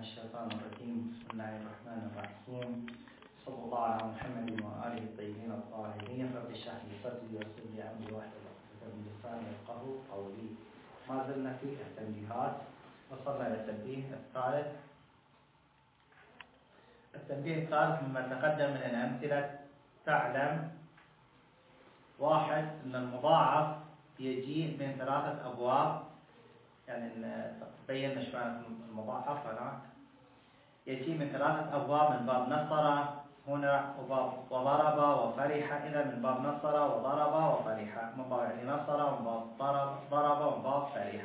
الشيطان الرجيم. بسم الله الرحمن الرحيم. صلى الله على محمد وآله الطيبين الطاهرين. رب اشرح لي صدري ويسر لي أمري واحلل عقدة من لساني يفقهوا قولي. ما زلنا في التنبيهات، وصلنا إلى التنبيه الثالث. التنبيه الثالث مما تقدم من الأمثلة. تعلم واحد أن المضاعف يجيء من ثلاثة أبواب، يعني بينا شو معنى المضاعف هناك. يجي من ثلاثة أبواب، من باب نصر هنا وباب وضرب وفرح. إذا من باب نصر وضرب وفرح، من باب يعني نصر ومن باب ضرب ومن باب فرح.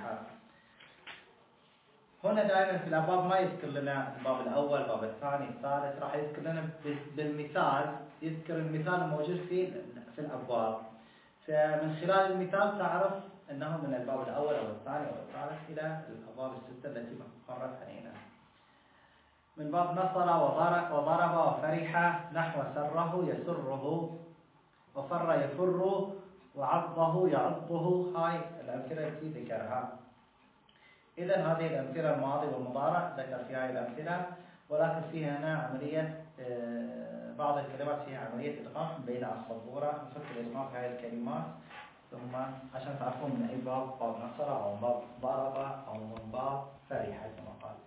هنا دائما في الأبواب ما يذكر لنا الباب الأول، الباب الثاني، الثالث، راح يذكر لنا بالمثال، يذكر المثال الموجود في الأبواب. فمن خلال المثال تعرف أنه من الباب الأول أو الثاني أو الثالث إلى الأبواب الستة التي مرت علينا. من باب نصر وضرب وفرح نحو سره يسره، وفر يفر، وعضه يعضه. هاي الأمثلة التي ذكرها. إذا هذه الأمثلة الماضي والمضارع ذكر في هذه الأمثلة، ولكن فيها هنا عملية بعض الكلمات فيها عملية إدغام بين الصبورة. نفك الإدغام في هذه الكلمات ثم عشان تعرفون من أي باب نصر أو باب ضرب أو من باب فرح كما قال.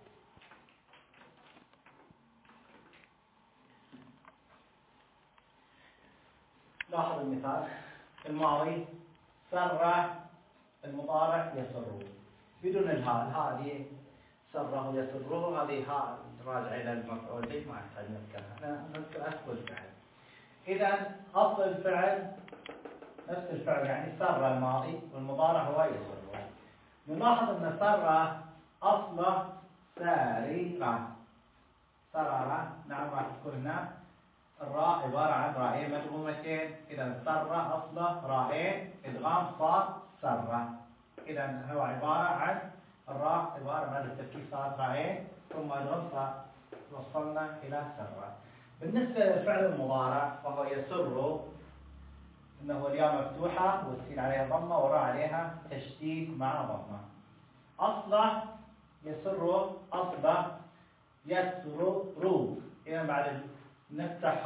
لاحظ المثال الماضي سر، المضارع يسره بدون الهاء. هذه سره يسره، هذه هاء راجعة إلى المفعول به، ما يحتاج نذكرها، احنا نذكر أصل الفعل. إذا أصل الفعل نفس الفعل، يعني سر الماضي والمضارع هو يسره. نلاحظ أن سر أصله ساررة. سرر، نعم راح تكون هنا الراء عبارة عن راءين مدغومتين. إذا سر أصله راءين إدغام صار سرة. إذا هو عبارة عن الراء عبارة عن التركيب صار راءين ثم إدغام صار، وصلنا إلى سرة. بالنسبة للفعل المضارع فهو يسر، إنه الياء مفتوحة والسين عليها ضمة والراء عليها تشديد مع ضمة. أصله يسر، أصله يسر رو. إذا بعد نفتح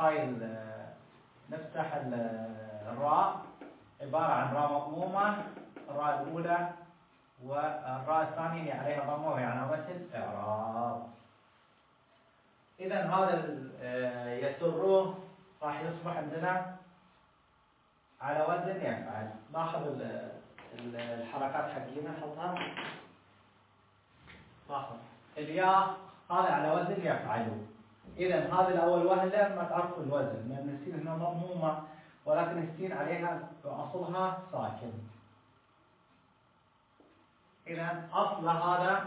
الراء عبارة عن راء مضمومة، الراء الأولى والراء الثانية اللي عليها ضمة وهي علامة الإعراب. إذا هذا يسره راح يصبح عندنا على وزن يفعل. لاحظ الحركات حقينا حطها. لاحظ الياء هذا على وزن يفعل. إذا هذا الأول وهلة ما تعرفوا الوزن، لأن السين هنا مضمومة ولكن السين عليها أصلها ساكن. إذا أصل هذا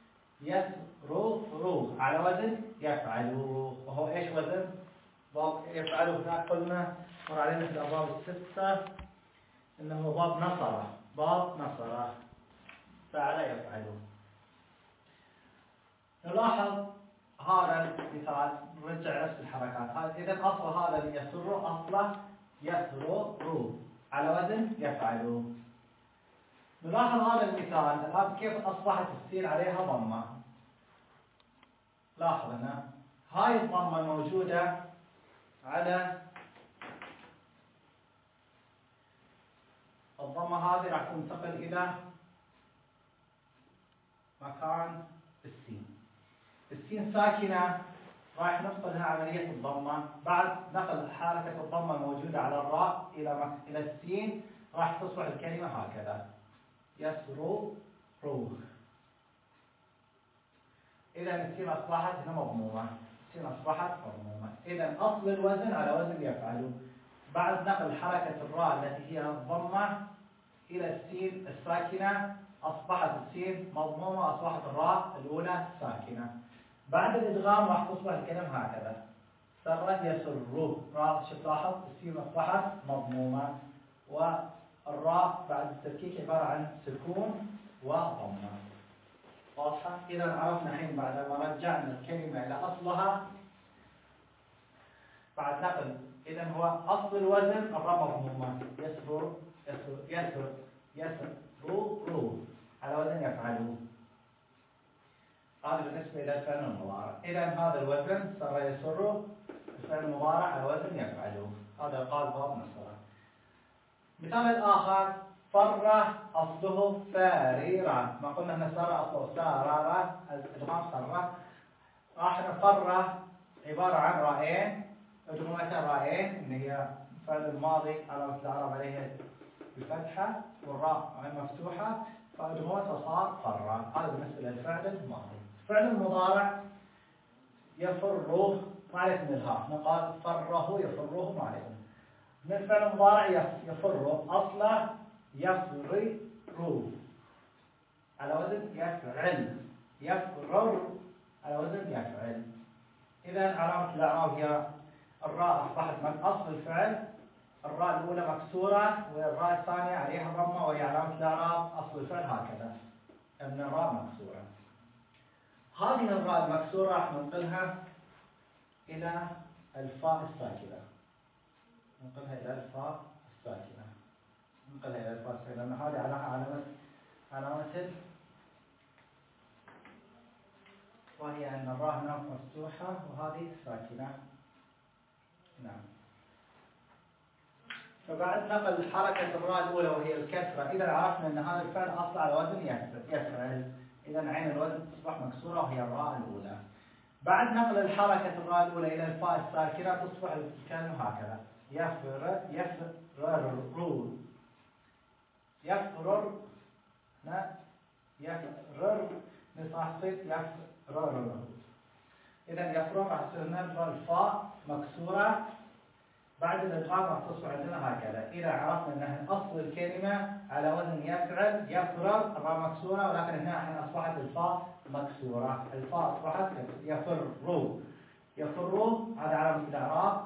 يسر على وزن يفعل، وهو إيش وزن؟ باب يفعل. هناك قلنا مر علينا في الأبواب الستة إنه باب نصر. باب نصر فعل يفعل. نلاحظ هذا المثال، نرجع نفس الحركات. إذا أصل هذا يسر، أصله يسر على وزن يفعل. نلاحظ هذا المثال الآن كيف أصبحت السين عليها ضمة. لاحظ هنا هاي الضمة الموجودة على الضمة هذه راح تنتقل إلى مكان السين. السين ساكنة راح نفقدها عملية الضمة. بعد نقل حركة الضمة الموجودة على الراء إلى السين راح تصبح الكلمة هكذا يسر رو. إذا السين أصبحت هنا مضمومة. السين أصبحت مضمومة. إذا أصل الوزن على وزن يفعل. بعد نقل حركة الراء التي هي الضمة إلى السين الساكنة أصبحت السين مضمومة، أصبحت الراء الأولى ساكنة. بعد الإدغام راح تصبح الكلمة هكذا سرت يسر. راح تلاحظ السين أصبحت مضمومة، والراء بعد التركيك عبارة عن سكون وضمة. واضحة؟ إذا عرفنا الحين بعد ما رجعنا الكلمة إلى أصلها بعد نقل. إذا هو أصل الوزن الراء مضمومة يسر يسر يسر يسر رو على وزن يفعل. هذا بالنسبة إلى الفعل المضارع. إذا هذا الوزن سر يسر، الفعل المضارع على وزن يفعله. هذا قال باب مصدر. مثال الآخر فر أصله فاريرا. ما قلنا أن سر أصله سارارا، الإدغام سر. راح فر عبارة عن رائين، مجموعة رائين إن هي الفعل الماضي علامة الإعراب عليها بالفتحة والراء مفتوحة، فمجموعة صار فر. هذا بالنسبة للفعل الماضي. الفعل المضارع يفر ما عليك من الهاء، نقال فره يفره ما عليك من الفعل المضارع يفر أصله يفرر على وزن يفعل، يفرر على وزن يفعل. إذا علامة الإعراب هي الراء أصبحت من أصل الفعل، الراء الأولى مكسورة والراء الثانية عليها ضمة وهي علامة الإعراب أصل الفعل هكذا، أن الراء مكسورة. هذه الراء المكسورة راح ننقلها إلى الفاء الساكنة، ننقلها إلى الفاء الساكنة، ننقلها إلى الفاء الساكنة، لأن هذه علامة وهي أن الراء هنا مفتوحة وهذه ساكنة. نعم. فبعد نقل حركة الراء الأولى وهي الكسرة، إذا عرفنا أن هذا الفعل أصل على وزن يفعل، إذا عين الوزن تصبح مكسورة وهي الراء الأولى. بعد نقل الحركة الراء الأولى إلى الفاء الساكنة تصبح الكلمة هكذا يفرر نصحصيت يفرر. إذا يفرر راح تصير لنا الفاء مكسورة، بعد الإدغام راح تصبح عندنا هكذا. إذا عرفنا أن أصل الكلمة على وزن يفعل يفرر، الراء مكسورة، ولكن هنا الحين أصبحت الفاء مكسورة، الفاء أصبحت يفر هذا علامة الإعراب،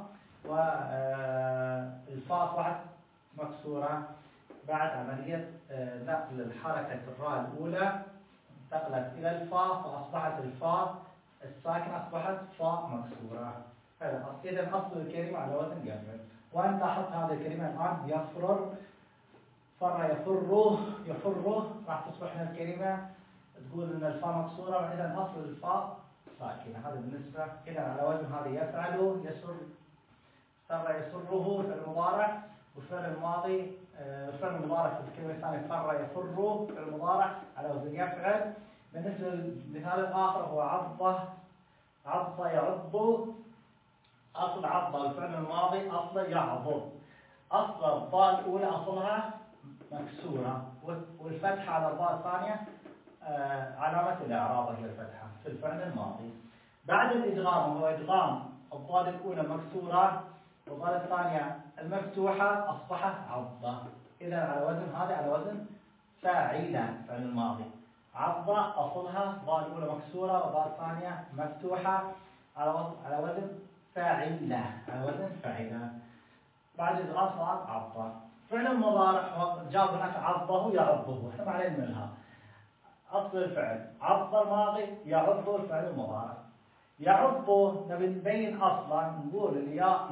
والفاء أصبحت مكسورة بعد عملية نقل الحركة الراء الأولى انتقلت إلى الفاء، فأصبحت الفاء الساكنة أصبحت فاء مكسورة. إذا أصل الكلمة على وزن يفعل. وأن لاحظت هذه الكلمة الآن يفرر، فر يفره راح تصبح هنا الكلمة تقول أن الفاء مكسورة، إذا أصل الفاء ساكنة. هذا بالنسبة إذا على وزن هذا يفعل يسر، سر يسره في المضارع، والفعل الماضي الفعل المضارع في الكلمة الثانية فر يفر في المضارع على وزن يفعل. بالنسبة للمثال الآخر هو عض يعض، أصل عض الفعل الماضي أصل يعض، أصل الضاء الأولى أصلها مكسورة، والفتحة على الضاء الثانية علامة الإعراب هي الفتحة في الفعل الماضي. بعد الإدغام وهو إدغام الضاء الأولى مكسورة والضاء الثانية المفتوحة أصبحت عضة. إذا على وزن هذا على وزن فاعلة الفعل الماضي. عضة أصلها الضاء الأولى مكسورة والضاء الثانية مفتوحة على وزن فاعلة، على وزن فاعلة. بعد الإدغام صار عضة. فعل المضارع جاب هناك عضه يعضه، احنا ما علينا منها. أصل الفعل عض الماضي يعض الفعل المضارع. يعض نبي نبين أصلا، نقول الياء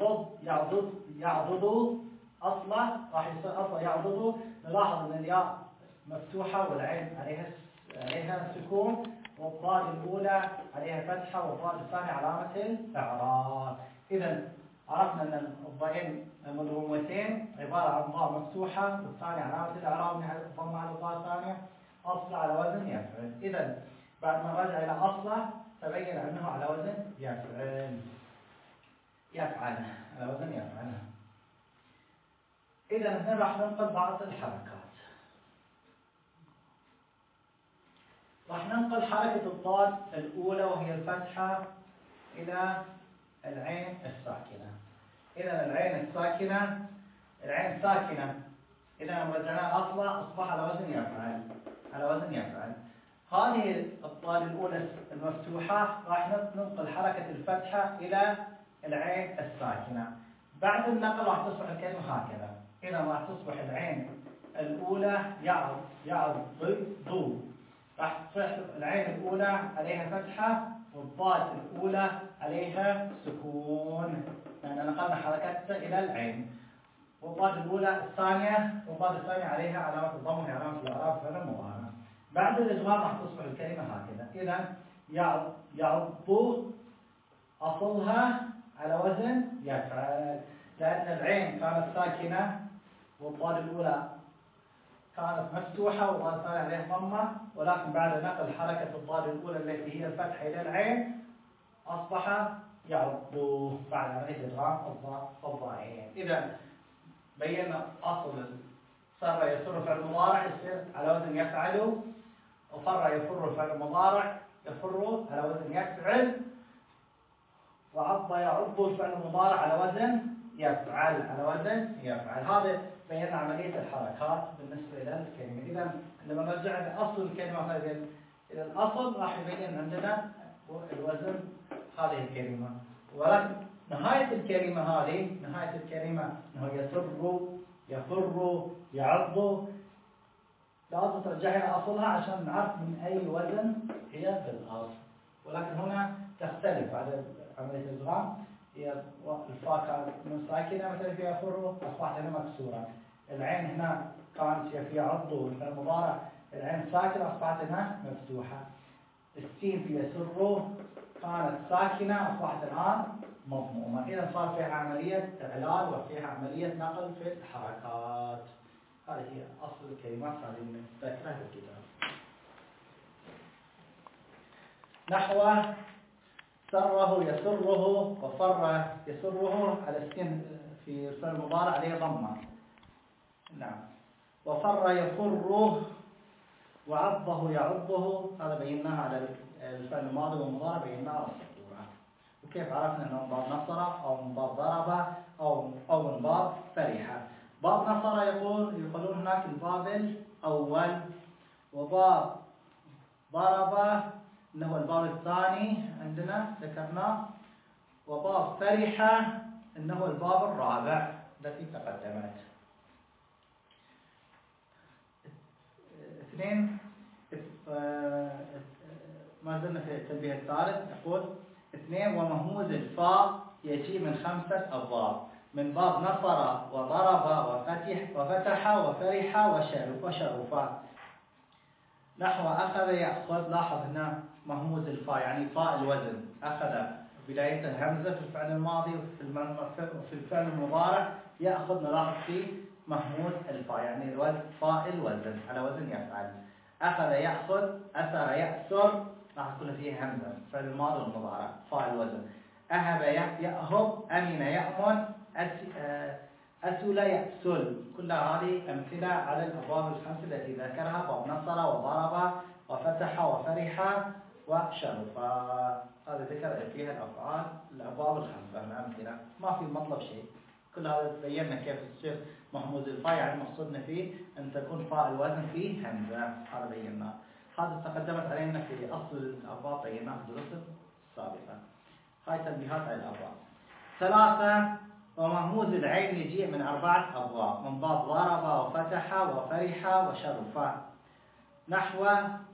يعضد أصلا راح يصير أصلا يعضد. نلاحظ أن الياء مفتوحة والعين عليها سكون، والضاء الأولى عليها فتحة والضاء الثانية علامة الإعراب. إذا عرفنا أن الضاءين المضمومتين عبارة عن ضاء مفتوحة والثانية علامة الإعراب ضم على الضاء الثانية، أصل على وزن يفعل. إذا بعد ما رجع إلى أصله تبين أنه على وزن يفعل على وزن يفعل. إذا هنا راح ننقل بعض الحركات. راح ننقل حركة الضاد الأولى وهي الفتحة إلى العين الساكنة. إذا العين ساكنة، إذا رجعنا أصلا أصبح على وزن يفعل. هذه الضاد الأولى المفتوحة راح ننقل حركة الفتحة إلى العين الساكنة. بعد النقل راح تصبح الكلمة هكذا. إذا راح تصبح العين الأولى يعض، راح تصبح العين الأولى عليها فتحة والضاد الأولى عليها سكون، لأن نقلنا حركتها إلى العين. والضاد الأولى والضاد الثانية عليها علامة الضم وهي علامة الإعراب فعل المضارع. بعد الإدغام راح تصبح الكلمة هكذا. إذا يعض أصلها على وزن يفعل، لأن العين كانت ساكنة والضاد الأولى كانت مفتوحة والضاد الثانية عليها ضمة، ولكن بعد نقل حركة الضاد الأولى التي هي الفتح إلى العين أصبح يعض بعد عملية إدغام الضائين. إذا بينا أصل سر يسر فعل مضارع يصير على وزن يفعل، وفر يفر فعل مضارع يفر على وزن يفعل، وعض يعض الفعل المضارع على وزن يفعل هذا بينا عملية الحركات بالنسبة إلى الكلمة. إذا عندما نرجع لأصل الكلمة إلى الأصل راح يبين عندنا الوزن هذه الكلمة، ولكن نهاية الكلمة أنه يسر يفر يعض لازم ترجعها إلى أصلها عشان نعرف من أي وزن هي بالأصل. ولكن هنا تختلف بعد عملية الإدغام، هي الفاء كانت ساكنة مثلا فيها يفر أصبحت هنا مكسورة، العين هنا كانت فيها عض والفعل المضارع العين ساكنة أصبحت هنا مفتوحة، السين في يسر كانت ساكنة أصبحت الآن مضمومة. إذا صار فيها عملية إعلال وفيها عملية نقل في الحركات. هذه هي أصل الكلمات هذه نذكرها في الكتاب. نحو سره يسره وفر يسره على السين في الفعل المضارع عليه ضمة. نعم. وفر يفره وعضه يعضه، هذا بيناها على الفعل الماضي والمضارع بيناها على السطورة. وكيف عرفنا انه من باب نصر او من باب ضرب او من باب فرح. باب نصر يقولون هناك الباب الاول، وباب ضرب انه الباب الثاني عندنا ذكرناه، وباب فرح انه الباب الرابع التي تقدمت. اثنين ما زلنا في التنبيه الثالث. يقول اثنين ومهموز الفاء يجي من 5 أبواب، من باب نصر وضرب وفتح وفرح وشرفا. نحو أخذ يأخذ، لاحظ هنا مهموز الفاء يعني فاء الوزن، أخذ بداية الهمزة في الفعل الماضي وفي الفعل المضارع يأخذ، نلاحظ فيه مهموز الفاء يعني فاء الوزن على وزن يفعل. أخذ يأخذ، أثر يأثر، لاحظ كلها فيها همزة الفعل الماضي والمضارع فاء الوزن. أهب يأهب، أمن يأمن، أسل يأسل. كل هذه أمثلة على الأبواب الخمسة التي ذكرها، باب نصر وضرب وفتح وفرح وشرفا. هذا ذكر فيها الأفعال الأبواب الخمسة الأمثلة، ما في مطلب شيء. كل هذا بينا كيف تصير مهموز الفاء، يعني مقصودنا فيه أن تكون فاء الوزن فيه همزة، هذا بينا. هذا تقدمت علينا في أصل الأبواب بيناه في الدروس السابقة. هاي تنبيهات على الأبواب. 3 ومهموز العين يجيء من 4 أبواب، من باب ضرب وفتح وفرح وشرفا. نحو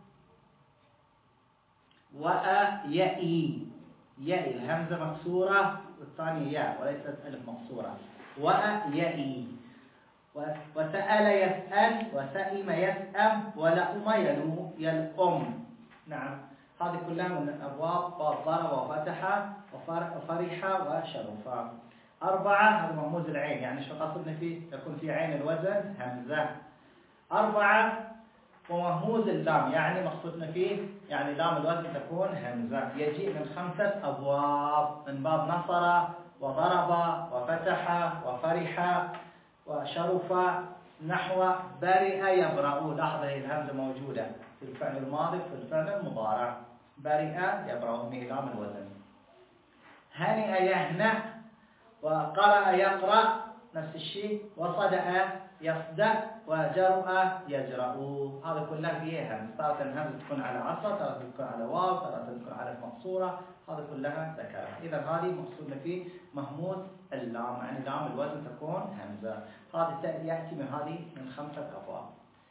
يئي، يئي الهمزة مكسورة والثانية ياء وليست ألف مقصورة. يئي. وسأل يسأل، وسئم يسأم، ولأم يلأم. نعم، هذه كلها من أبواب باب ضرب وفتح وفرح وشرفا. 4 هذا مهموز العين، يعني شو قصدنا فيه؟ يكون في عين الوزن همزة. 4 ومهموز اللام، يعني مقصودنا فيه يعني لام الوزن تكون همزة. يجيء من 5 أبواب، من باب نصر وضرب وفتح وفرح وشرف. نحو برئ يبرأ، لاحظ هي الهمزة موجودة في الفعل الماضي وفي الفعل المضارع. برئ يبرأ من لام الوزن. هنئ يهنأ، وقرأ يقرأ نفس الشيء، وصدأ يصدأ، وجرؤ يجرأ. هذا كلها فيه همز، تارة الهمز تكون على عصا، تارة تكون على واو، تارة تكون على مقصورة، هذا كلها ذكرها. إذا هذه مقصودنا فيه مهموز اللام، يعني لام الوزن تكون همزة. هذا يأتي من هذه من 5 أبواب.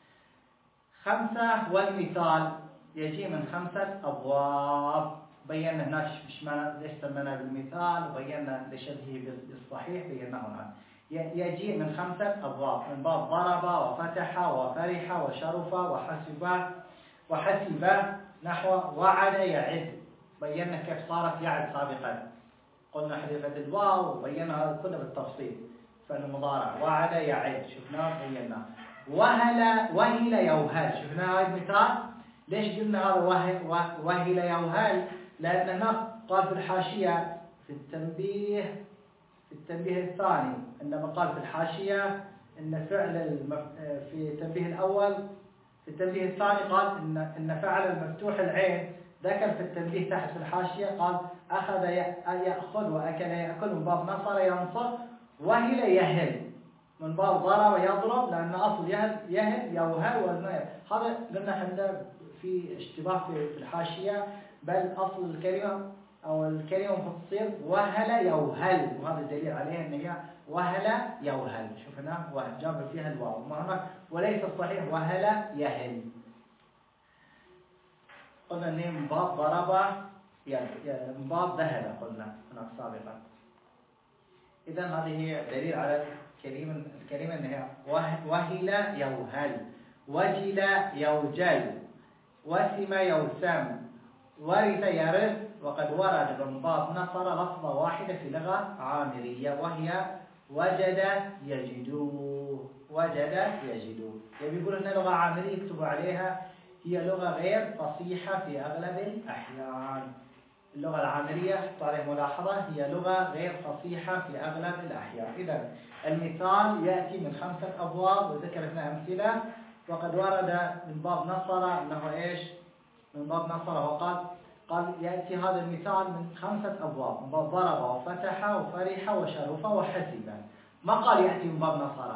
5 والمثال يجي من 5 أبواب. بينا هناك ليش سمينا بالمثال، وبينا لشبهه بالصحيح، بينا هنا يجيء من 5 أبواب، من باب ضرب وفتح وفرح وشرف وحسب نحو وعد يعد، بينا كيف صارت يعد سابقا، قلنا حذفت الواو وبينا هذا كله بالتفصيل. فالمضارع وعد يعد شفناه بيناه. وهل يوهل شفنا هذا المثال. ليش قلنا هذا وهل يوهل؟ لأن هناك قال في الحاشية في التنبيه الثاني، عندما قال في الحاشية إن فعل في التنبيه الأول، في التنبيه الثاني قال إن فعل المفتوح العين، ذكر في التنبيه تحت في الحاشية قال أخذ يأخذ وأكل يأكل من باب نصر ينصر، وهل يهل من باب ضرب يضرب، لأن أصل يهل يوهل وزن. هذا قلنا احنا في اشتباه في الحاشية، بل أصل الكلمة أو الكلمة تصير وهل يوهل، وهذا دليل عليه أن هي وهل يوهل. شفنا جاب فيها الواو وليس الصحيح وهل يهل. قلنا أنه من باب ضرب من باب ذهب قلنا هناك سابقا. إذا هذه هي دليل على الكلمة أنها وهل يوهل، وجل يوجل، وسم يوسم، ورث يرث. وقد ورد من باب نصر لفظة واحدة في لغة عامرية وهي وجد يجدوه. وجد يجدوه. يبي يقول أن لغة عامرية يكتبوا عليها هي لغة غير فصيحة في أغلب الأحيان. اللغة العامرية حطوا عليها ملاحظة، هي لغة غير فصيحة في أغلب الأحيان. إذا المثال يأتي من 5 أبواب وذكرنا أمثلة. وقد ورد من باب نصر أنه إيش؟ من باب نصر قال يأتي هذا المثال من 5 أبواب، من باب ضرب وفتح وفرح وشرف وحسب. ما قال يأتي من باب نصر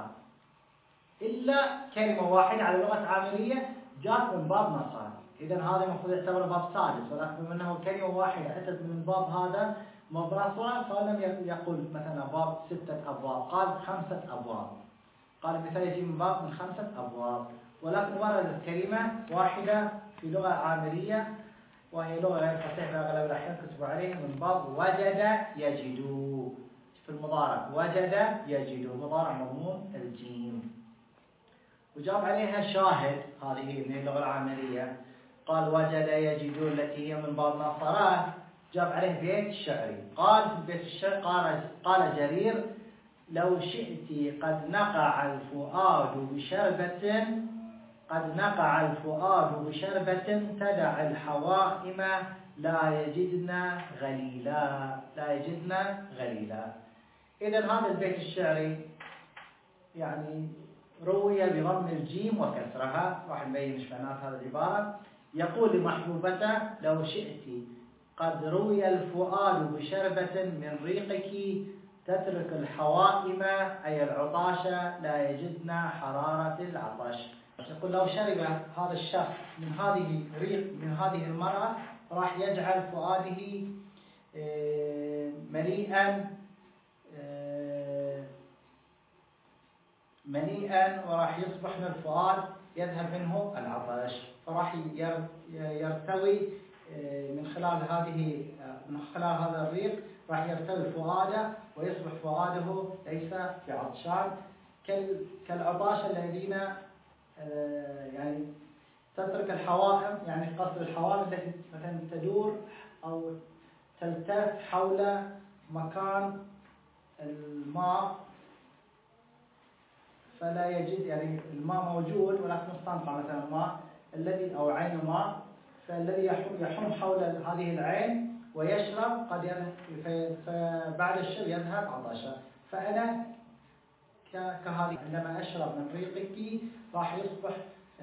إلا كلمة واحدة على لغة عامرية جاءت من باب نصر. إذا هذا المفروض يعتبر باب سادس، ولكن بما أنه كلمة واحدة أتت من باب هذا باب نصر، فلم يقول مثلا باب 6 أبواب، قال 5 أبواب. قال المثال يجي من باب من 5 أبواب، ولكن وردت كلمة واحدة في لغة عامرية وهي لغة غير فصيحة في أغلب الأحيان كتبوا عليها من باب وجد يجدو. في المضارع وجد يجدو، مضارع مضموم الجيم. وجاب عليها شاهد، هذه من اللغة العامرية، قال وجد يجدو التي هي من باب نصرات، جاب عليه بيت شعري. قال في البيت الشعري قال جرير لو شئت قد نقع الفؤاد بشربة، قد نقع الفؤاد بشربة تدع الحوائم لا يجدن غليلا. لا يجدن غليلا. إذا هذا البيت الشعري يعني روي بضم الجيم وكسرها، راح نبين ايش معنات هذه العبارة. يقول لمحبوبته لو شئت قد روي الفؤاد بشربة من ريقك تترك الحوائم أي العطاش لا يجدن حرارة العطش. يقول لو شرب هذا الشخص من هذه الريق من هذه المرأة راح يجعل فؤاده مليئا وراح يصبح من الفؤاد يذهب منه العطش، فراح يرتوي من خلال هذا الريق راح يرتوي فؤاده ويصبح فؤاده ليس بعطشان كالعطاش الذين يعني تترك الحوائم، يعني قصر الحوائم التي مثلا تدور أو تلتف حول مكان الماء فلا يجد، يعني الماء موجود ولكن مستنقع مثلا الماء الذي أو عين الماء، فالذي يحوم حول هذه العين ويشرب فبعد الشرب يذهب عطشا. فأنا كهذه عندما أشرب من ريقك راح يصبح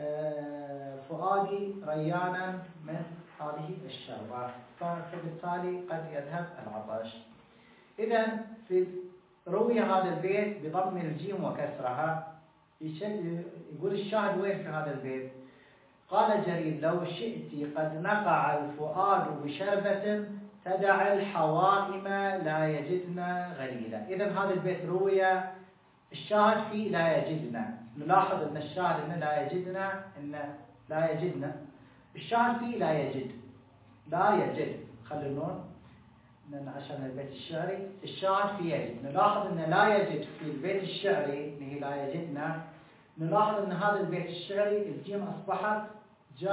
فؤادي ريانا من هذه الشربة، فبالتالي قد يذهب العطش. إذا في روي هذا البيت بضم الجيم وكسرها. يقول الشاهد وين في هذا البيت؟ قال جرير لو شئت قد نقع الفؤاد بشربة تدع الحوائم لا يجدن غليلا. إذا هذا البيت روي الشاهد فيه لا يجدن. نلاحظ أن الشاهد إن لا يجدن الشاهد فيه لا يجد. خلي النون عشان البيت الشعري الشاهد فيه يجد. نلاحظ أن لا يجد في البيت الشعري اللي هي لا يجدنا. نلاحظ أن هذا البيت الشعري الجيم أصبحت جاء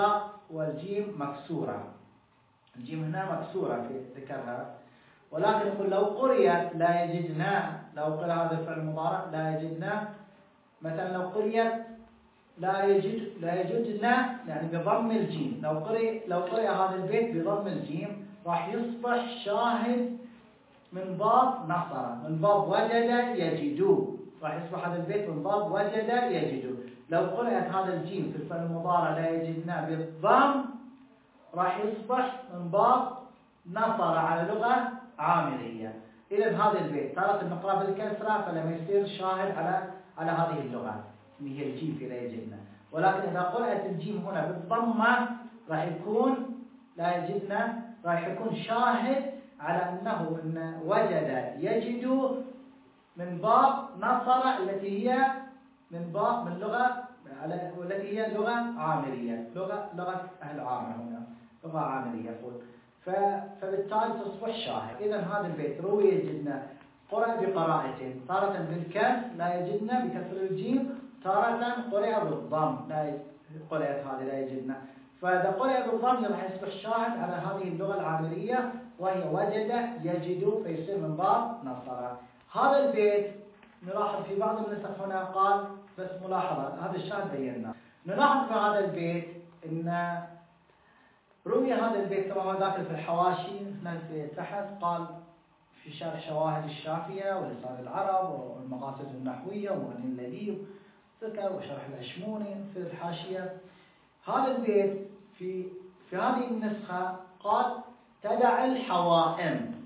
والجيم مكسورة. الجيم هنا مكسورة في ذكرها، ولكن يقول لو قريت لا يجدنا، لو قرأ هذا الفعل المضارع لا يجدنا، مثلا لو قريت لا يجدنا يعني بضم الجيم، لو قرئ هذا البيت بضم الجيم راح يصبح شاهد من باب نصر، من باب وجد يجد، راح يصبح هذا البيت من باب وجد يجد. لو قرأت هذا الجيم في الفعل المضارع لا يجدنا بالضم راح يصبح من باب نصر على لغة عامرية. إذا هذا البيت تارة نقرأ بالكسرة فلما يصير شاهد على هذه اللغة اللي هي الجيم في لا يجدنا، ولكن إذا قرأت الجيم هنا بالضمة راح يكون لا يجدنا راح يكون شاهد على أنه إن وجد يجد من باب نصر التي هي من لغة والتي هي لغة عامرية، لغة أهل عامر هنا، لغة عامرية يقول، فبالتالي تصبح شاهد. إذا هذا البيت روي يجدنا قرأ بقراءتين، تارة بالكسر لا يجدنا بكسر الجيم، تارة قرأ بالضم قرأت هذه لا يجدنا. فإذا قرأ بالضم راح يصبح شاهد على هذه اللغة العامرية وهي وجد يجد، فيصير من باب نصر. هذا البيت نلاحظ في بعض النسخ هنا قال بس ملاحظة، هذا الشاهد بينا. نلاحظ في هذا البيت إن روي هذا البيت كما هو ذاكر في الحواشي هنا في تحت، قال في شرح شواهد الشافية ولسان العرب والمقاصد النحوية ومغني اللذيذ ذكر وشرح الأشموني في الحاشية. هذا البيت في هذه النسخة قال تدع الحوائم،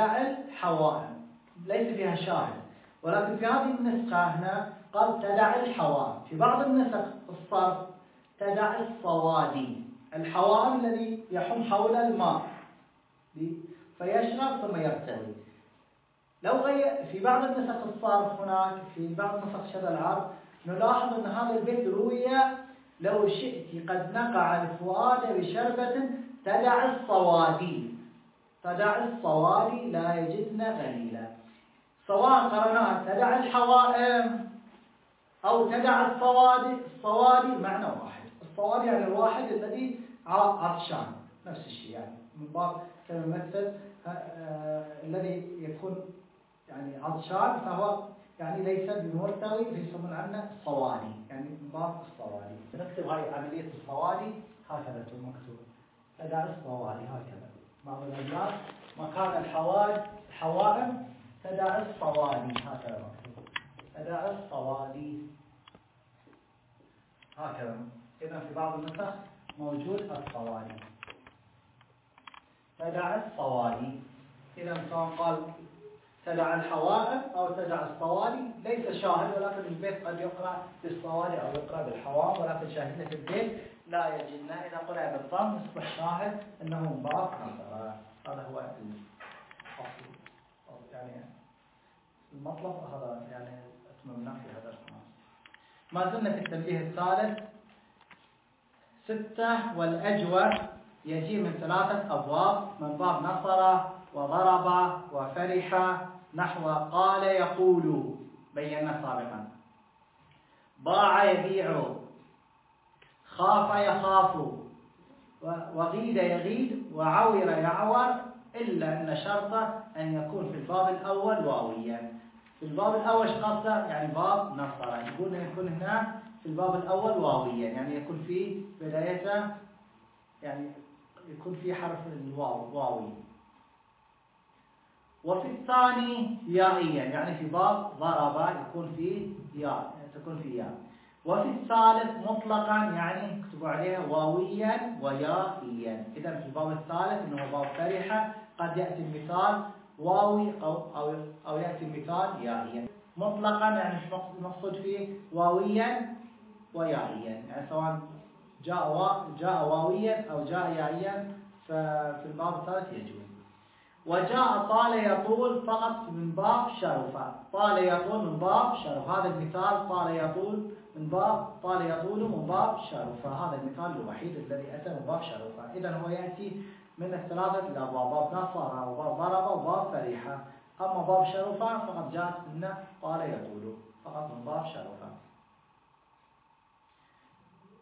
ليس فيها شاهد، ولكن في هذه النسخة هنا قال تدع الحوائم. في بعض النسخ الصرف تدع الصوادي، الحوائم الذي يحوم حول الماء فيشرب ثم يرتوي. لو في بعض النسخ الصرف هناك في بعض نسخ شذا العرب نلاحظ أن هذا البيت روي لو شئت قد نقع الفؤاد بشربة تدع الصوادي لا يجدن غليلا. سواء قرناها تدع الحوائم أو تدع الصوادي معنى واحد. الصوادي يعني الواحد الذي عطشان، نفس الشيء يعني من باب كما مثل الذي يكون يعني عطشان فهو يعني ليس بمرتوي فيسمون عنه الصوادي، يعني من باب الصوادي. نكتب هاي عملية الصوادي هكذا تكون مكتوب تدع الصوادي هكذا. بعض الأبيات مكان الحوائم تدع الصوادي هكذا مكتوب تدع الصوادي هكذا. إذا في بعض النسخ موجود الصوادي تدع الصوادي. إذا سواء قال تدع الحوائم أو تدع الصوادي ليس شاهد، ولكن البيت قد يقرأ بالصوادي أو يقرأ بالحوائم، ولكن شاهدنا في البيت لا يجدنا إذا قرأ بالضم يصبح شاهد أنه من باب نصر. هذا هو الأصل يعني المطلب، هذا يعني أتممنا في هذا الخماس. ما زلنا في التنبيه الثالث 6. والأجوف يجي من 3 أبواب، من باب نصر وضرب وفرح، نحو قال يقول بينا سابقا، باع يبيع، خاف يخاف، وغيد يغيد، وعور يعور، إلا أن شرطه أن يكون في الباب الأول واويا. في الباب الأول قصده يعني باب نصر، يقول يكون هنا في الباب الأول واويا، يعني يكون في بدايته يعني يكون في حرف الواو واوي. وفي الثاني يائيا، يعني في باب ضرب يكون فيه ياء، تكون فيه ياء. وفي الثالث مطلقا يعني اكتبوا عليها واويا ويائيا. إذا في الباب الثالث إنه باب فرحة قد يأتي المثال واوي أو يأتي المثال يائيا. مطلقا يعني المقصود فيه واويا ويائيا، يعني سواء جاء واويا أو جاء يائيا ففي الباب الثالث يجوز. وجاء طال يطول فقط من باب شرفة، طال يطول من باب شرف، هذا المثال طال يطول من باب طال يطول من باب شرفة، هذا المثال الوحيد الذي أتى من باب شرفة. إذا هو يأتي من الثلاثة الأبواب، باب نصر وباب ضرب وباب فريحة. أما باب شرفة فقد جاءت منه طال يطول فقط من باب شرفة.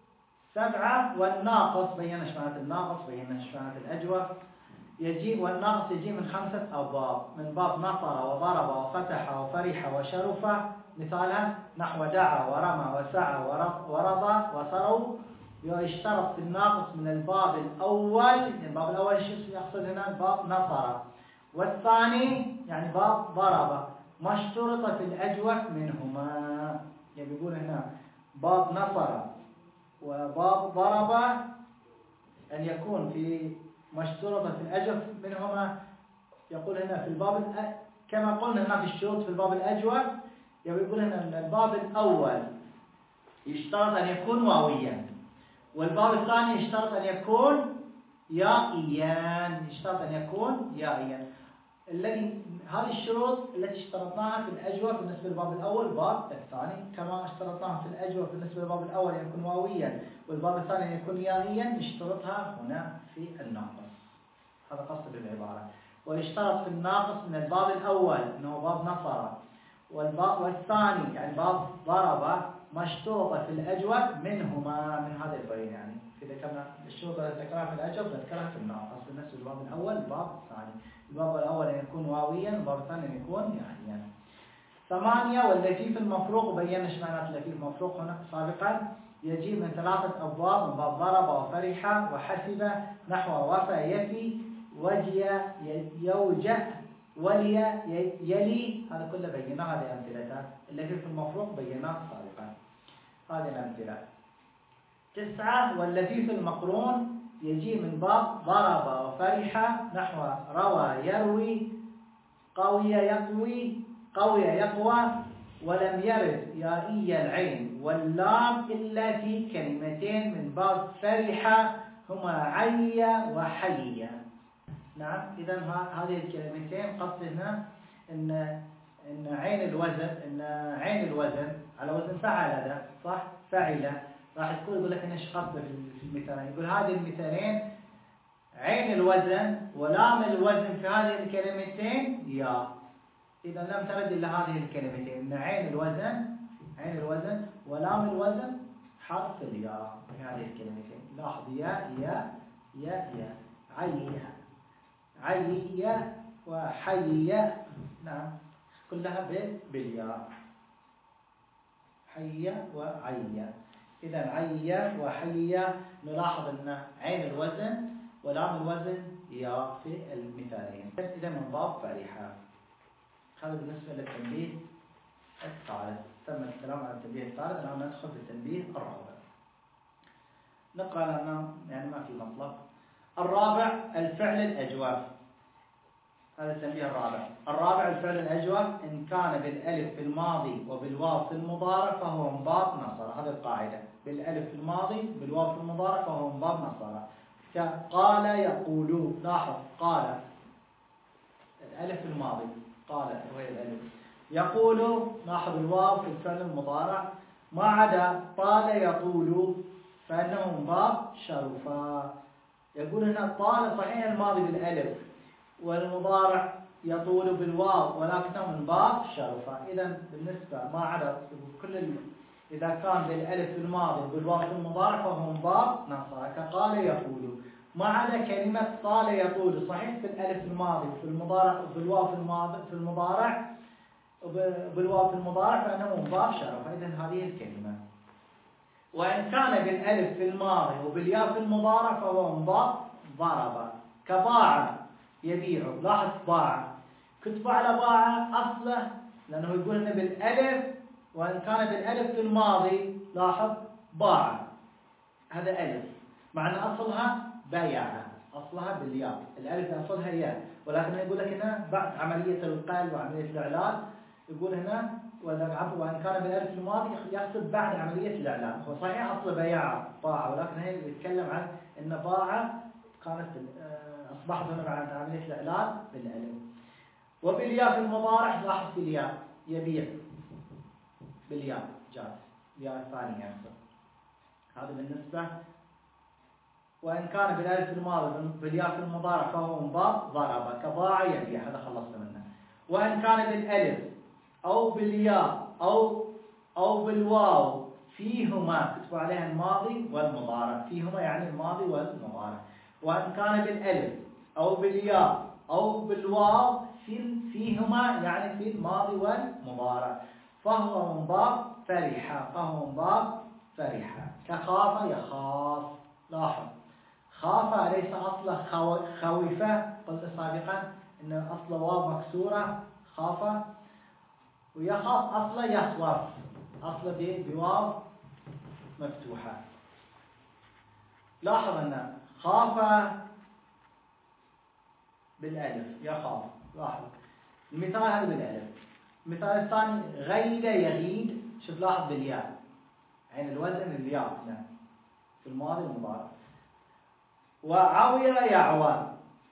7 والناقص بينا ايش معنات الناقص، بينا ايش معنات الأجوف. يجي والناقص يجي من 5 أبواب، من باب نصر وضرب وفتح وفرح وشرف، مثالها نحو دعا ورمى وسعى ورضى وصروا. يشترط في الناقص من الباب الأول، الباب الأول شو يقصد هنا؟ باب نصر، والثاني يعني باب ضرب، ما اشترط في الأجوف منهما. يعني بيقول هنا باب نصر وباب ضرب أن يكون في ما اشترط في الأجوف منهما. يقول هنا في الباب كما قلنا هنا في الشروط في الباب الأجوف، يقول هنا أن الباب الأول يشترط أن يكون واويا، والباب الثاني يشترط أن يكون يائيا، يشترط أن يكون يائيا. هذه الشروط التي اشترطناها في الأجوف بالنسبة للباب الأول والباب الثاني، كما اشترطناها في الأجوف بالنسبة للباب الأول أن يكون واويا والباب الثاني أن يكون يائيا، نشترطها هنا في الناقص. هذا قصد العبارة. ويشترط في الناقص من الباب الأول أنه باب نصر، والثاني يعني باب ضرب، ما اشترط في الأجوف منهما، من هذا البين. يعني إذا كان الشروط التي ذكرها في الأجوف نذكرها في الناقص بالنسبة للباب الأول والباب الثاني. الباب الأول أن يكون واويا والباب الثاني أن يكون يائيا. 8 واللفيف المفروق، بينا ايش معنات اللفيف المفروق هنا سابقا. يجي من 3 أبواب، من باب ضرب وفرح وحسب نحو وفى يفي وجي يوجأ ولي يلي، هذا كله بيناه. هذه أمثلته. اللفيف المفروق بيناه سابقا. هذه الأمثلة. 9 واللفيف المقرون يجي من باب ضرب وفرح نحو روى يروي قوي يقوي قوي يقوى، ولم يرد يائي العين واللام إلا في كلمتين من باب فرح هما عي وحي. نعم، إذا هذه الكلمتين قصد هنا إن عين الوزن على وزن فعل، ده صح؟ فعل. راح يقول لك ايش قصده في المثالين. يقول هذه المثالين عين الوزن ولام الوزن في هذه الكلمتين يا. إذا لم ترد إلا هذه الكلمتين، إن عين الوزن ولام الوزن حرف الياء في هذه الكلمتين. لاحظ يا عي وحي. نعم، كلها بالياء. حي وعي. إذا عي وحي، نلاحظ أن عين الوزن ولام الوزن يا في المثالين. إذا من باب فرحة. هذا بالنسبة للتنبيه الثالث. تم الكلام عن التنبيه الثالث. الآن ندخل في التنبيه الرابع. نقرأ لأنه يعني ما في مطلب. الرابع الفعل الأجوف. هذا التنبيه الرابع. الرابع الفعل الأجوف إن كان بالألف في الماضي وبالواو في المضارع فهو من باب نصر. هذه القاعدة. بالألف في الماضي بالواو في المضارع فهو من باب نصر. كقال يقول. لاحظ قال الألف في الماضي، قال وهي الألف. يقول لاحظ الواو في الفعل المضارع، ما عدا طال يطول فإنه من باب شرفا. يقول هنا طال صحيح الماضي بالألف والمضارع يطول بالواو ولكنه من باب شرفا. إذا بالنسبة ما عدا إذا كان بالألف في الماضي وبالواو في المضارع فهو من باب نصر. كقال يقول. ما عدا كلمة طال يطول صحيح في الألف الماضي وفي المضارع وبالواو في المضارع وبالواو في المضارع فإنه من باب شرفا. إذا هذه الكلمة. وإن كان بالألف في الماضي وبالياء في المضارع فهو من باب ضرب. كباع يبيع. لاحظ باع، كتب على باع أصله لأنه يقول لنا بالألف، وإن كان بالألف في الماضي لاحظ باع، هذا ألف مع أن أصلها بايع، أصلها بالياء. الألف أصلها ياء، ولكن يقول لك هنا بعد عملية القلب وعملية الإعلان يقول هنا وإن كان بالألف في الماضي يقصد بعد عملية الإعلان. هو صحيح أصله بايع باع، ولكن هي يتكلم عن أن باع كانت أصبحت هنا بعد عملية الإعلان بالألف. وبالياء في المضارع لاحظ في الياء يبيع بالياء جاز، الياء الثانية يقصد. هذا بالنسبة. وإن كان بالألف في الماضي بالياء في المضارع فهو من باب ضرب. كباع يبيع، هذا خلصنا منه. وإن كان بالألف أو بالياء أو بالواو فيهما كتبوا عليها الماضي والمضارع، فيهما يعني الماضي والمضارع. وإن كان بالألف أو بالياء أو بالواو فيهما يعني في الماضي والمضارع، فهو من باب فرح، فهو من باب فرح. كخاف يخاف. لاحظ خاف ليس أصله خوفة، قلت سابقا إن أصل واو مكسورة خاف، ويخاف أصله يخوف، أصله بواو مفتوحة. لاحظ أن خاف بالألف يخاف. لاحظ المثال هذا بالألف. المثال الثاني غيد يغيد، شوف لاحظ بالياء، عين الوزن الياء هنا في الماضي والمضارع. وعوير يعوى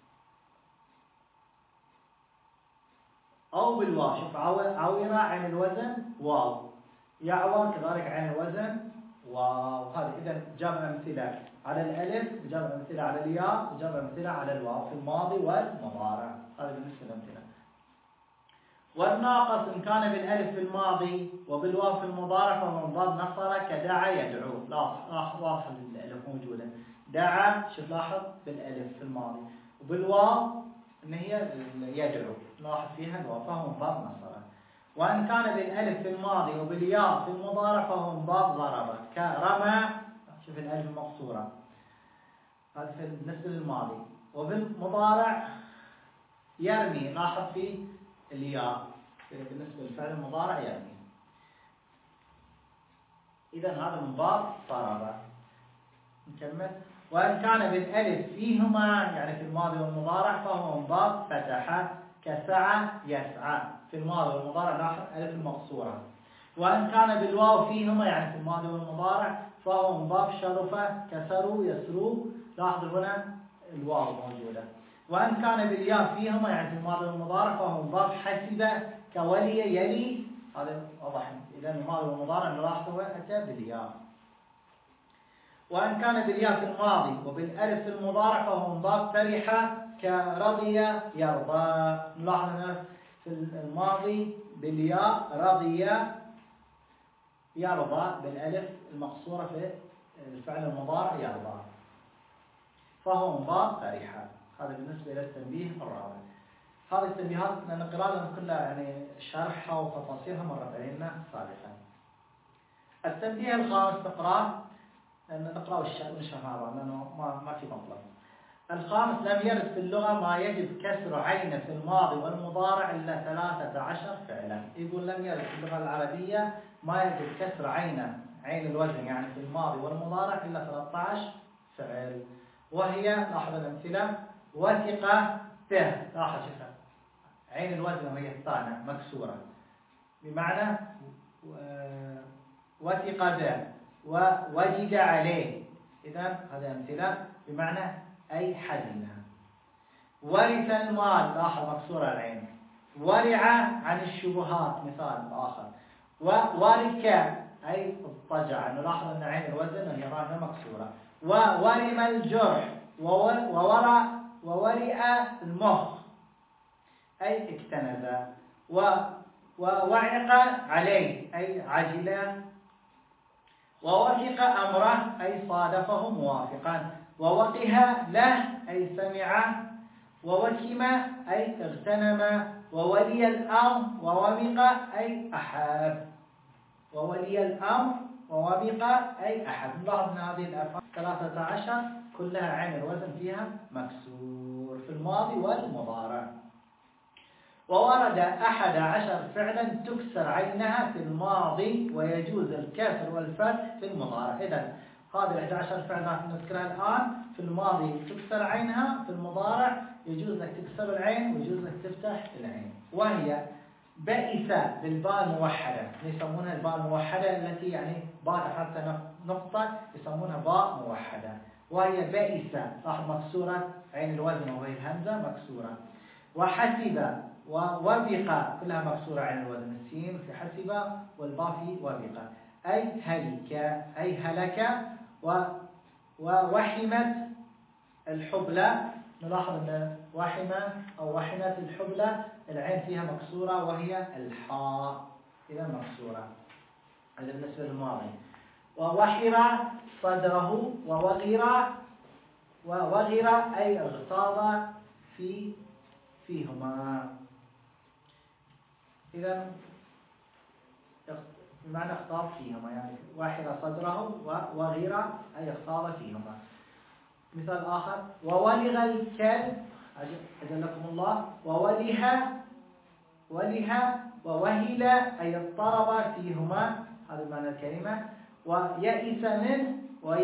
أو بالواو، شوف عوير عين الوزن واو، يعوى كذلك عين الوزن واو. هذا إذا جاب أمثلة على الألف، وجاب أمثلة على الياء، وجاب أمثلة على الواو في الماضي والمضارع. هذا بالنسبة للأمثلة. والناقص إن كان بالألف في الماضي وبالواو في المضارع فهو من باب نصر كدعا يدعو. لاحظ واضحة الألف موجودة. دعا شوف لاحظ بالألف في الماضي، وبالواو إن هي يدعو، لاحظ فيها الواو، فهو من باب نصر. وإن كان بالألف في الماضي وبالياء في المضارع فهو من باب ضرب كرمى، شوف الألف المقصورة، هذا بالنسبة للماضي. وبالمضارع يرمي، لاحظ في الياء بالنسبة للفعل المضارع يرمي. إذا هذا من باب ضرب. نكمل. وإن كان بالألف فيهما يعني في الماضي والمضارع فهو من باب فتح كسعى يسعى في الماضي والمضارع، لاحظ ألف المقصورة. وإن كان بالواو فيهما يعني في الماضي والمضارع فهو من باب شرف كسروا يسروا، لاحظ هنا الواو موجودة. وإن كان بالياء فيهما يعني في الماضي والمضارع فهو من باب حسب كولي يلي، هذا واضح. إذا الماضي والمضارع نلاحظه أتى بالياء. وإن كان بالياء في الماضي وبالألف في المضارع فهو من باب فرح كرضي يرضى. نلاحظ هنا في الماضي بالياء رضي يرضى، بالألف المقصورة في الفعل المضارع يرضى، فهو من باب فرح. هذا بالنسبة إلى التنبيه الرابع. هذه التنبيهات لأن القراءة كلها يعني شرحها وتفاصيلها مرت علينا سابقا. التنبيه الخامس نقرأ ونشرح مع بعض لأنه ما في مطلب. الخامس لم يرد في اللغة ما يجب كسر عين في الماضي والمضارع إلا 13 فعلا. يقول لم يرد في اللغة العربية ما يجب كسر عين الوزن يعني في الماضي والمضارع إلا 13 فعل. وهي لاحظ الأمثلة: وثق به، لاحظ شوفها عين الوزن وهي الثانية مكسورة بمعنى وثق به، ووجد عليه، إذا هذه أمثلة بمعنى أي حزن. ورث المال، لاحظ مكسورة العين. ورع عن الشبهات، مثال آخر. وورك أي اضطجع، نلاحظ أن عين الوزن وهي ظاهرة مكسورة. وورم الجرح، وورئ المخ أي اكتنز. ووعق عليه أي عجل. ووثق أمره أي صادفه موافقا. ووقه له أي سمع. ووكم أي اغتنم. وولي الأمر ووبق أي أحاب. وولي الأمر ووبق أي أحب. نلاحظ أن هذه الأفعال 13 كلها عين الوزن فيها مكسور في الماضي والمضارع. وورد 11 فعلا تكسر عينها في الماضي ويجوز الكسر والفتح في المضارع. إذن هذه 11 فعلا نذكرها الآن. في الماضي تكسر عينها، في المضارع يجوز لك تكسر العين ويجوز لك تفتح العين. وهي بئس بالباء الموحدة، يسمونها الباء الموحدة التي يعني باء حتى نقطة يسمونها باء موحدة. وهي بئس، لاحظ مكسورة عين الوزن وهي الهمزة مكسورة. وحسب ووبق كلها مكسورة عين الوزن، السين في حسب والباء في وبق أي هلك أي هلك. ووحمت الحبلى، نلاحظ أن وحمة أو وحمت الحبلى العين فيها مكسورة وهي الحاء إذا مكسورة. هذا بالنسبة للماضي. ووحر صدره ووغر أي اغتاظ فيهما. إذا بمعنى اغتاظ فيهما، يعني وحر صدره ووغر أي اغتاظ فيهما. مثال آخر: وولغ الكلب أجلكم الله، وله ووهل أي اضطرب فيهما، هذا معنى الكلمة. ويئس منه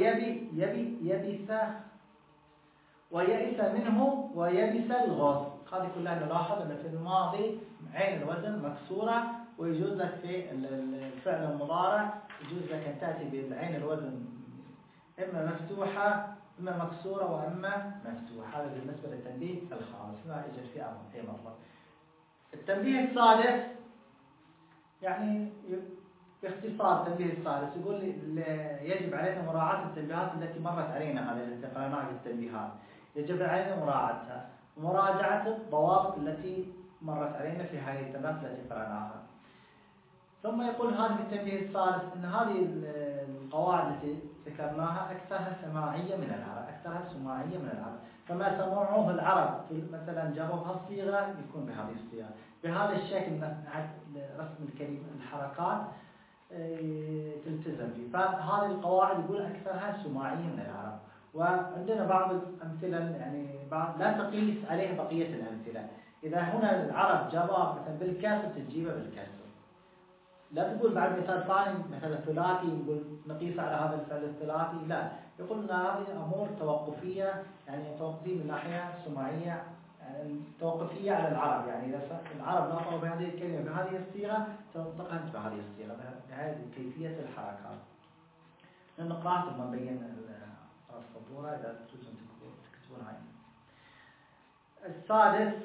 ويئس منه ويبس الغصن. هذه كلها نلاحظ أن في الماضي عين الوزن مكسورة، ويجوز لك في الفعل المضارع يجوز لك أن تأتي بالعين الوزن إما مفتوحة إما مكسورة وإما مفتوحة. هذا بالنسبة للتنبيه الخامس، ما يوجد فيه أي مطلب. التنبيه السادس يعني باختصار التنبيه السادس يقول يجب علينا مراعاة التنبيهات التي مرت علينا، هذه التي قرأناها بالتنبيهات يجب علينا مراعاتها ومراجعة الضوابط التي مرت علينا في هذه التنبيهات التي قرأناها. ثم يقول هذا في التنبيه الثالث أن هذه القواعد التي ذكرناها أكثرها سماعية من العرب، أكثرها سماعية من العرب، فما سمعوه العرب مثلا جابوا بهالصيغة يكون بهذه الصيغة، بهذا الشكل رسم الكلمة الحركات تلتزم فيه. فهذه القواعد يقول أكثرها سماعية من العرب. وعندنا بعض الأمثلة يعني لا تقيس عليها بقية الأمثلة. إذا هنا العرب جابوها مثلا بالكسر تجيبها بالكسر، لا تقول بعد مثال ثاني مثلا ثلاثي نقول نقيس على هذا الفعل الثلاثي، لا، يقول ان هذه امور توقفيه، يعني توقفيه من ناحيه سماعيه، يعني توقفيه على العرب، يعني اذا العرب نطقوا بهذه الكلمه بهذه الصيغه تنطقها بهذه الصيغه بهذه كيفيه الحركات. نقراها ثم نبين السبوره اذا تريدون تكتبون هاي. السادس: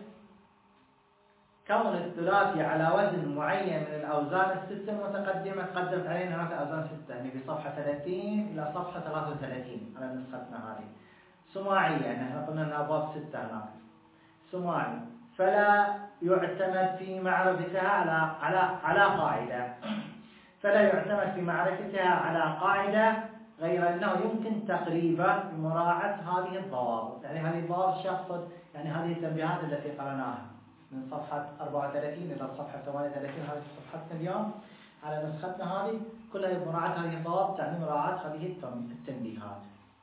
كون الثلاثي على وزن معين من الأوزان الستة المتقدمة. قدمت علينا هناك أوزان ستة، يعني في صفحة 30 إلى صفحة 33 على نسختنا هذه. سماعية، يعني احنا قلنا أن أبواب ستة هناك. سماعي، فلا يعتمد في معرفتها على قاعدة. فلا يعتمد في معرفتها على قاعدة غير أنه يمكن تقريبا بمراعاة هذه الضوابط. يعني هذه الضوابط يقصد يعني هذه التنبيهات التي قرأناها من صفحة 34 إلى صفحة 38، هذه صفحتنا اليوم على نسختنا هذه كلها مراعاة هذه الضوابط، تعني مراعاة هذه التنبيهات.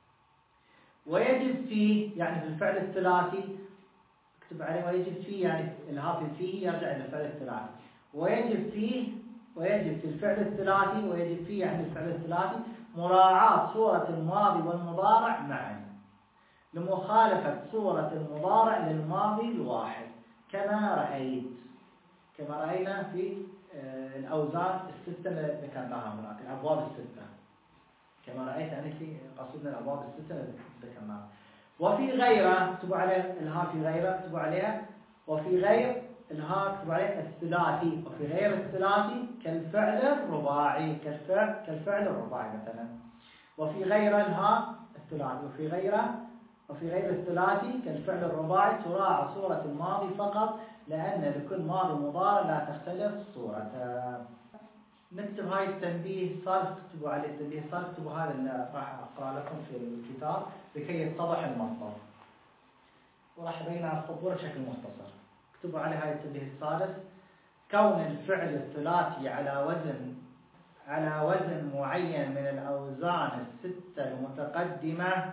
ويجب فيه، يعني في الفعل الثلاثي اكتب عليه ويجب فيه، يعني الهاء فيه يرجع إلى الفعل الثلاثي. ويجب في الفعل الثلاثي، ويجب فيه يعني الفعل الثلاثي مراعاة صورة الماضي والمضارع معا لمخالفة صورة المضارع للماضي الواحد، كما رأينا في الأوزان الستة اللي ذكرناها هناك، الأبواب الستة، كما رأيت يعني في قصدنا الأبواب الستة اللي ذكرناها. وفي غيره اكتبوا عليها الهاء، في غيره اكتبوا عليها، وفي غير الهاء اكتبوا عليها الثلاثي، وفي غير الثلاثي كالفعل الرباعي، كالفعل الرباعي مثلا. وفي غير الهاء الثلاثي، وفي غير الثلاثي كالفعل الرباعي تراعى صورة الماضي فقط، لأن لكل ماضي مضارع لا تختلف صورته. نكتب هاي التنبيه الثالث، اكتبوا عليه التنبيه الثالث، اكتبوا هذا اللي راح أقرأ لكم في الكتاب لكي يتضح المصدر، وراح أبين على السبورة بشكل مختصر. اكتبوا عليه هاي التنبيه الثالث: كون الفعل الثلاثي على وزن معين من الأوزان الستة المتقدمة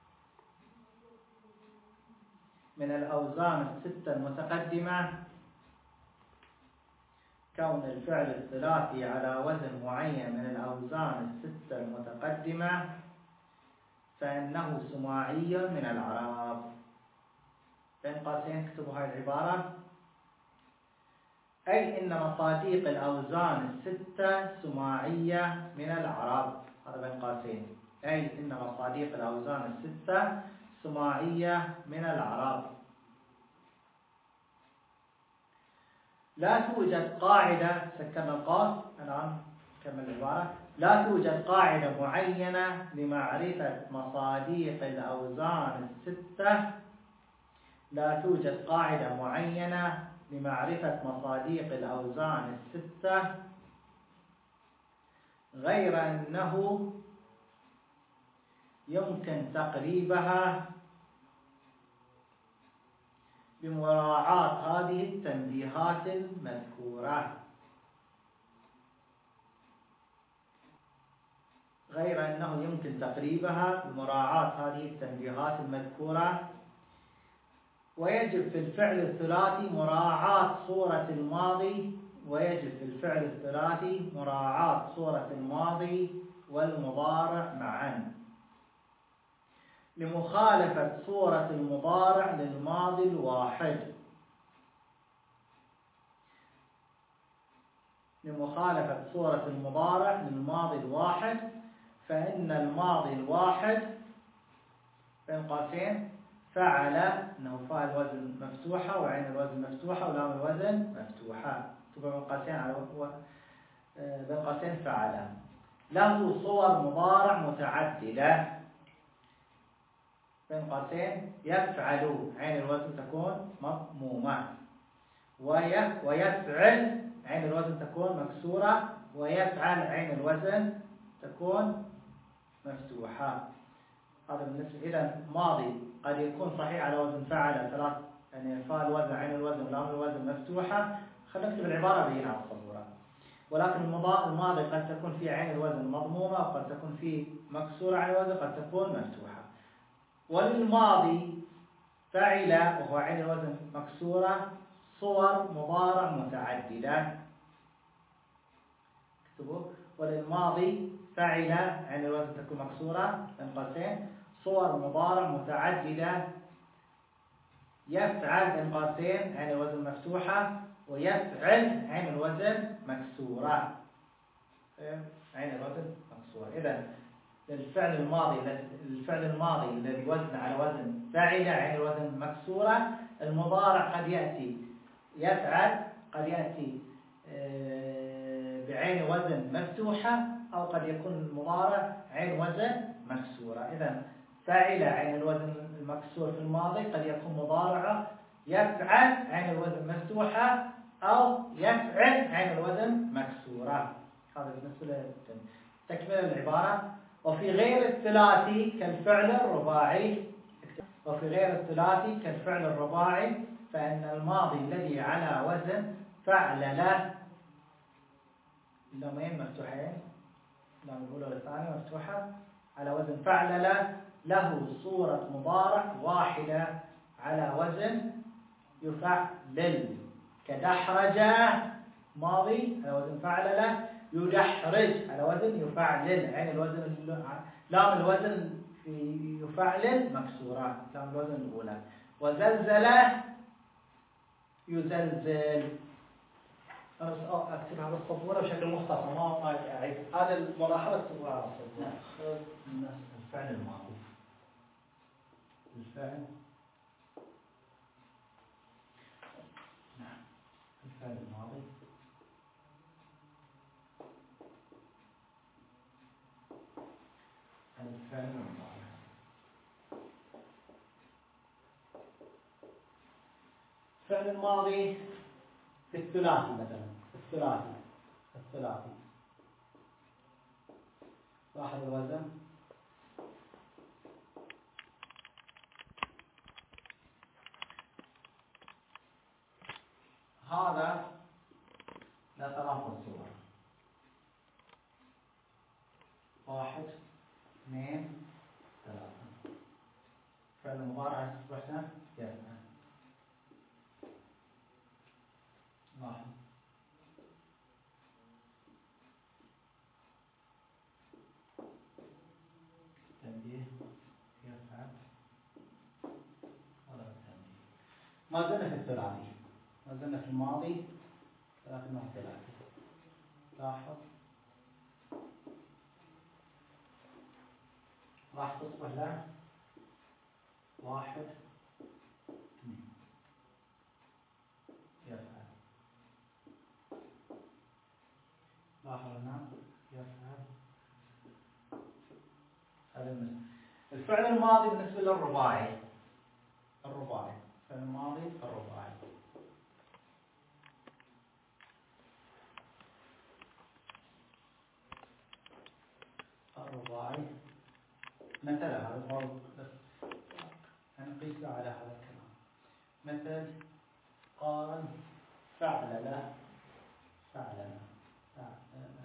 كون الفعل الثلاثي على وزن معين من الأوزان الستة المتقدمة فإنه سماعي من العرب. بين قوسين اكتبوا هاي العبارة: أي إن مصاديق الأوزان الستة سماعية من العرب. هذا بين قوسين، أي إن مصاديق الأوزان الستة سماعية من العرب. لا توجد قاعدة، سكرنا القوس الآن نكمل العبارة: لا توجد قاعدة معينة لمعرفة مصاديق الأوزان الستة. لا توجد قاعدة معينة لمعرفة مصاديق الأوزان الستة غير أنه يمكن تقريبها بمراعاة هذه التنبيهات المذكورة. غير أنه يمكن تقريبها بمراعاة هذه التنبيهات المذكورة. ويجب في الفعل الثلاثي مراعاة صورة الماضي والمضارع معا، لمخالفة صورة المضارع للماضي الواحد، فإن الماضي الواحد بين قوسين فعل، انه فاء الوزن مفتوحة وعين الوزن مفتوحة ولام الوزن مفتوحة، تبقى بين قوسين فعل، له صور مضارع متعددة، بين قوسين يفعل عين الوزن تكون مضمومة، ويفعل عين الوزن تكون مكسورة، ويفعل عين الوزن تكون مفتوحة. هذا بالنسبة إذا ماضي قد يكون صحيح على وزن فعل ثلاث، يعني فاء الوزن عين الوزن ولام الوزن مفتوحة، خلينا نكتب العبارة بينها على السبورة. ولكن الماضي قد تكون في عين الوزن مضمومة، وقد تكون في مكسورة عين الوزن، قد تكون مفتوحة. وللماضي فعل وهو عين الوزن مكسورة صور مضارع متعددة. اكتبوا وللماضي فعل عين الوزن تكون مكسورة بين قوسين صور مضارع متعددة، يفعل بين قوسين عين الوزن مفتوحة، ويفعل عين الوزن مكسورة، عين الوزن مكسورة. إذا الفعل الماضي الذي وزن على وزن فعل عين الوزن مكسورة، المضارع قد يأتي يفعل، قد يأتي بعين وزن مفتوحة، أو قد يكون المضارع عين وزن مكسورة. إذا فاعل عين الوزن المكسور في الماضي قد يكون مضارعه يفعل عين الوزن مفتوحة، أو يفعل عين الوزن مكسورة. هذا بالنسبة لتكمل العبارة. وفي غير الثلاثي كالفعل الرباعي فإن الماضي الذي على وزن فعلله، اللامين مفتوحين، اللام الأولى والثانية مفتوحة، على وزن فعلله، له صورة مضارع واحدة على وزن يفعلل، كدحرج ماضي على وزن فعلله، يدحرج على وزن يفعلل، عين الوزن لام الوزن في يفعلل مكسورة، لام الوزن الأولى. وزلزله يزلزل. أنا أكتبها على السبورة بشكل مختصر، ما أعيد هذا الملاحظة أكتبها على السبورة. الفعل الماضي، الفعل الماضي الفعل الماضي في الثلاثي مثلا، الثلاثي لاحظ الوزن، هذا له ثلاث صور، 1 2 3. فعل المضارع رحنا يفعل، لاحظ تنبيه يفعل، هذا التنبيه. ما زلنا في الثلاثي، ما زلنا في الماضي لكنه ثلاثي. لاحظ راح تصبح له 1 2 يفعل. لاحظ هنا يفعل. هذا الفعل الماضي بالنسبة للرباعي، الفعل الماضي الرباعي. مثلا هذا الباب نقيسه على هذا الكلام. مثل قال فعلل فعلل فعلل،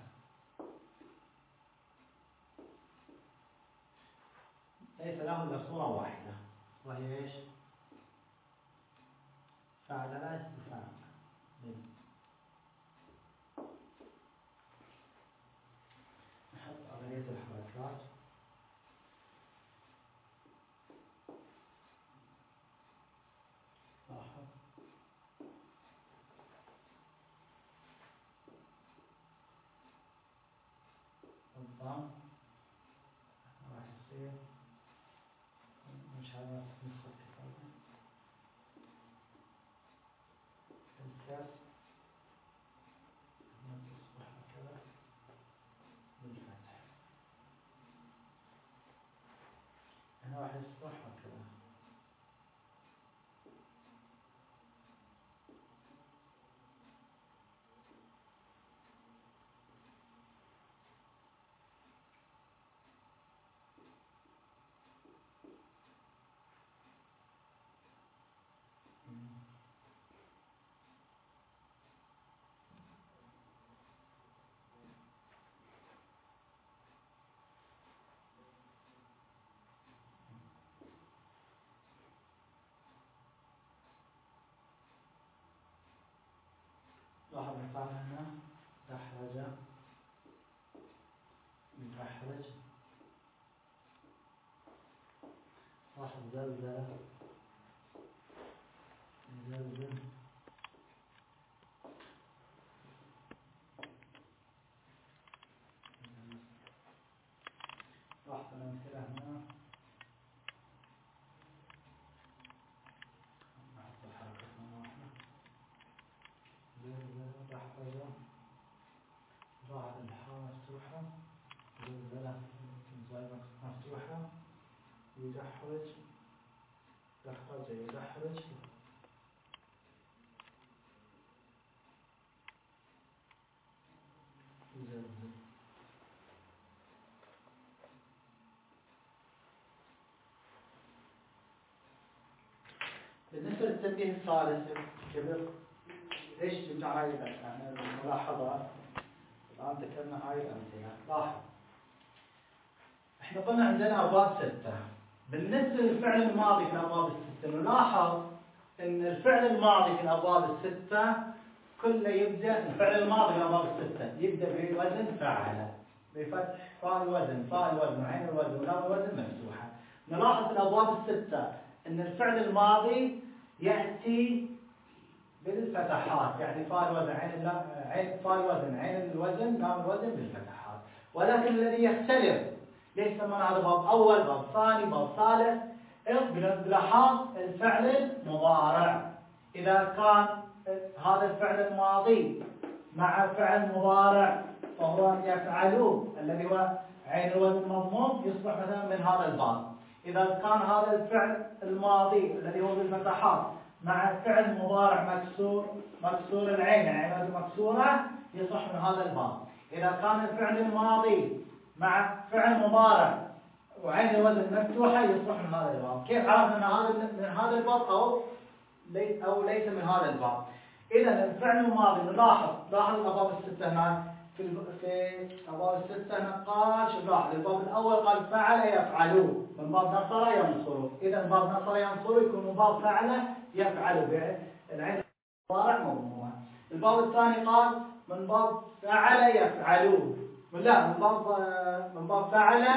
ليس له إلا صورة واحدة وهي إيش؟ فعلل يفعل. نحط عملية الحركات. لاحظ الضم راح يصير مش هذا نسخة الكتابة، الكسر تصبح هكذا بالفتح، هنا راح يصبح هكذا. لاحظ مثال هنا دحرج يدحرج، لاحظ زلزل يزلزل، لاحظ الأمثلة هنا. نحط الحركة مرة واحدة. زلزل دحرج، لاحظ الحاء مفتوحة، زلزل زي مفتوحة، يدحرج دحرج يدحرج، يزلزل. بالنسبة للتنبيه الثالث كبر، ليش جبنا هاي يعني الملاحظات؟ الآن ذكرنا هاي الأمثلة. لاحظ احنا قلنا عندنا أبواب 6. بالنسبة للفعل الماضي في الأبواب 6 نلاحظ أن الفعل الماضي في الأبواب 6 كله يبدأ، الفعل الماضي في الأبواب 6 يبدأ بوزن فعل، بفتح فاء الوزن، فاء الوزن وعين الوزن ولام الوزن مفتوحة. نلاحظ في الأبواب 6 أن الفعل الماضي يأتي بالفتحات، يعني فاء الوزن عين فاء الوزن عين الوزن لام الوزن بالفتحات. ولكن الذي يختلف، ليش سمينا هذا باب أول باب ثاني باب ثالث؟ بلاحظ الفعل المضارع، إذا كان هذا الفعل الماضي مع فعل مضارع فهو يفعل الذي هو عين الوزن مضموم يصبح مثلا من هذا الباب. إذا كان هذا الفعل الماضي الذي هو بالفتحات مع فعل مضارع مكسور العين، يعني عين مكسورة، يصح من هذا الباب. إذا كان الفعل الماضي مع فعل مضارع وعين الوزن مفتوحة يصح من هذا الباب. كيف عرفنا أن هذا من هذا الباب أو ليس من هذا الباب؟ إذا الفعل الماضي نلاحظ الأبواب 6 هنا في الأبواب 6 هنا قال شوف لاحظ الباب الأول قال فعل يفعل من باب نصر ينصر، إذا باب نصر ينصر يكون من باب فعل يفعل العين المضارع مضمومة. الباب الثاني قال من باب فعل يفعل، لا من باب فعل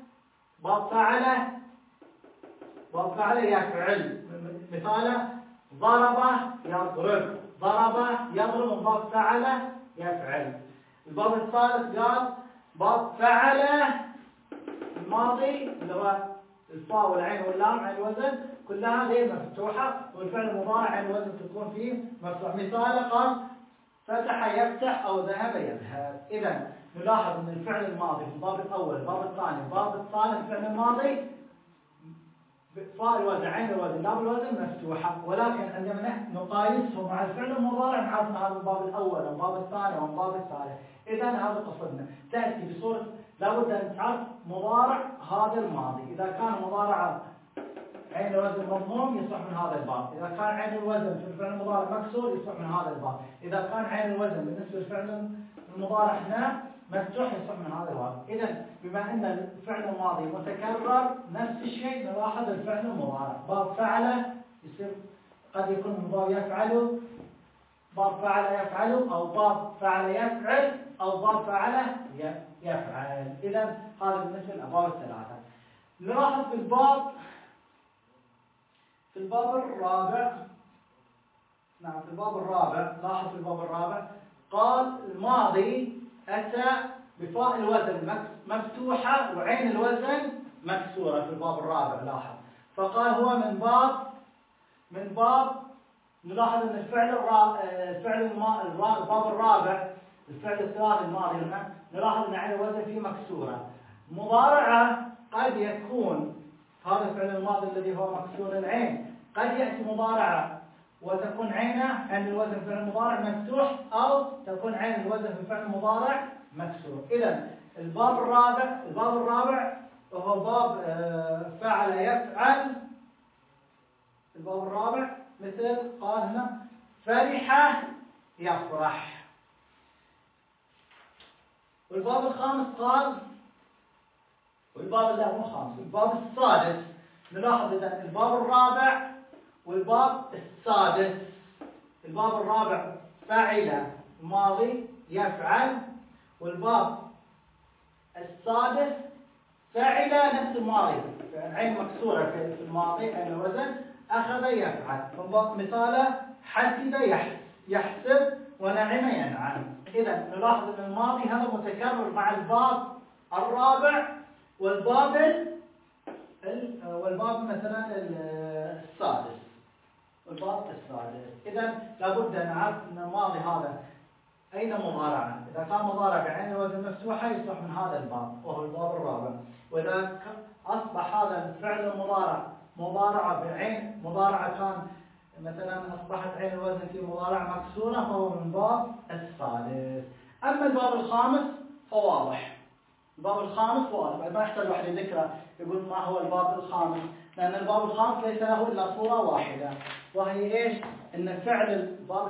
يفعل. مثاله ضرب يضرب من باب فعل يفعل. الباب الثالث قال باب فعل الماضي اللي هو الفاء والعين واللام عين الوزن كلها هي مفتوحة، والفعل المضارع عين الوزن تكون فيه مفتوح. مثاله قال فتح يفتح أو ذهب يذهب. إذا نلاحظ أن الفعل الماضي في الباب الأول الباب الثاني الباب الثالث الفعل الماضي فاء الوزن عين الوزن لام الوزن مفتوحة، ولكن عندما نقايسه مع الفعل المضارع نعرف هذا الباب الأول والباب الثاني والباب الثالث. إذا هذا قصدنا، تأتي بصورة لابد أن تعرف مضارع هذا الماضي. إذا كان مضارع عين الوزن مضموم يصح من هذا الباب، إذا كان عين الوزن في الفعل المضارع مكسور يصح من هذا الباب، إذا كان عين الوزن بالنسبة للفعل المضارع هنا مفتوح يصح من هذا الباب. إذا بما أن الفعل الماضي متكرر نفس الشيء نلاحظ الفعل المضارع، باب فعل يصير قد يكون من باب يفعل، باب فعل يفعل، أو باب فعل يفعل، أو باب فعل يفعل. إذا هذا بالنسبة للأبواب الثلاثة. نلاحظ في الباب الرابع، نعم في الباب الرابع، لاحظ في الباب الرابع قال الماضي أتى بفاء الوزن مفتوحة وعين الوزن مكسورة في الباب الرابع، لاحظ. فقال هو من باب نلاحظ أن الباب الرابع الفعل الثلاثي الماضي هنا نلاحظ أن عين الوزن فيه مكسورة. مضارعة قد يكون هذا الفعل الماضي الذي هو مكسور العين قد يأتي مضارعة وتكون عينه عين الوزن في فعل مضارع مفتوح، أو تكون عين الوزن في فعل مضارع مكسور. إذا الباب الرابع وهو باب فعل يفعل. الباب الرابع مثل قال هنا فرح يفرح. والباب الخامس قال، والباب لا مو خامس، الباب السادس نلاحظ إذا الباب الرابع والباب السادس. الباب الرابع فعل الماضي يفعل، والباب السادس فعل نفس الماضي عين مكسورة في الماضي عين الوزن أخذ يفعل. مثاله حسب يحسب ونعم ينعم. إذا نلاحظ أن الماضي هذا متكرر مع الباب الرابع والباب مثلا السادس. إذا لابد أن نعرف أن الماضي هذا أين مضارعة. إذا كان مضارع بعين الوزن مفتوحة يصبح من هذا الباب وهو الباب الرابع، وإذا أصبح هذا الفعل المضارع مضارعة بعين مضارعة كان مثلا أصبحت عين الوزن في مضارعة مكسورة فهو من باب السادس. أما الباب الخامس فواضح. الباب الخامس واضح، ما يحتاج واحد يذكره يقول ما هو الباب الخامس، لأن الباب الخامس ليس له إلا صورة واحدة، وهي إيش؟ أن فعل الباب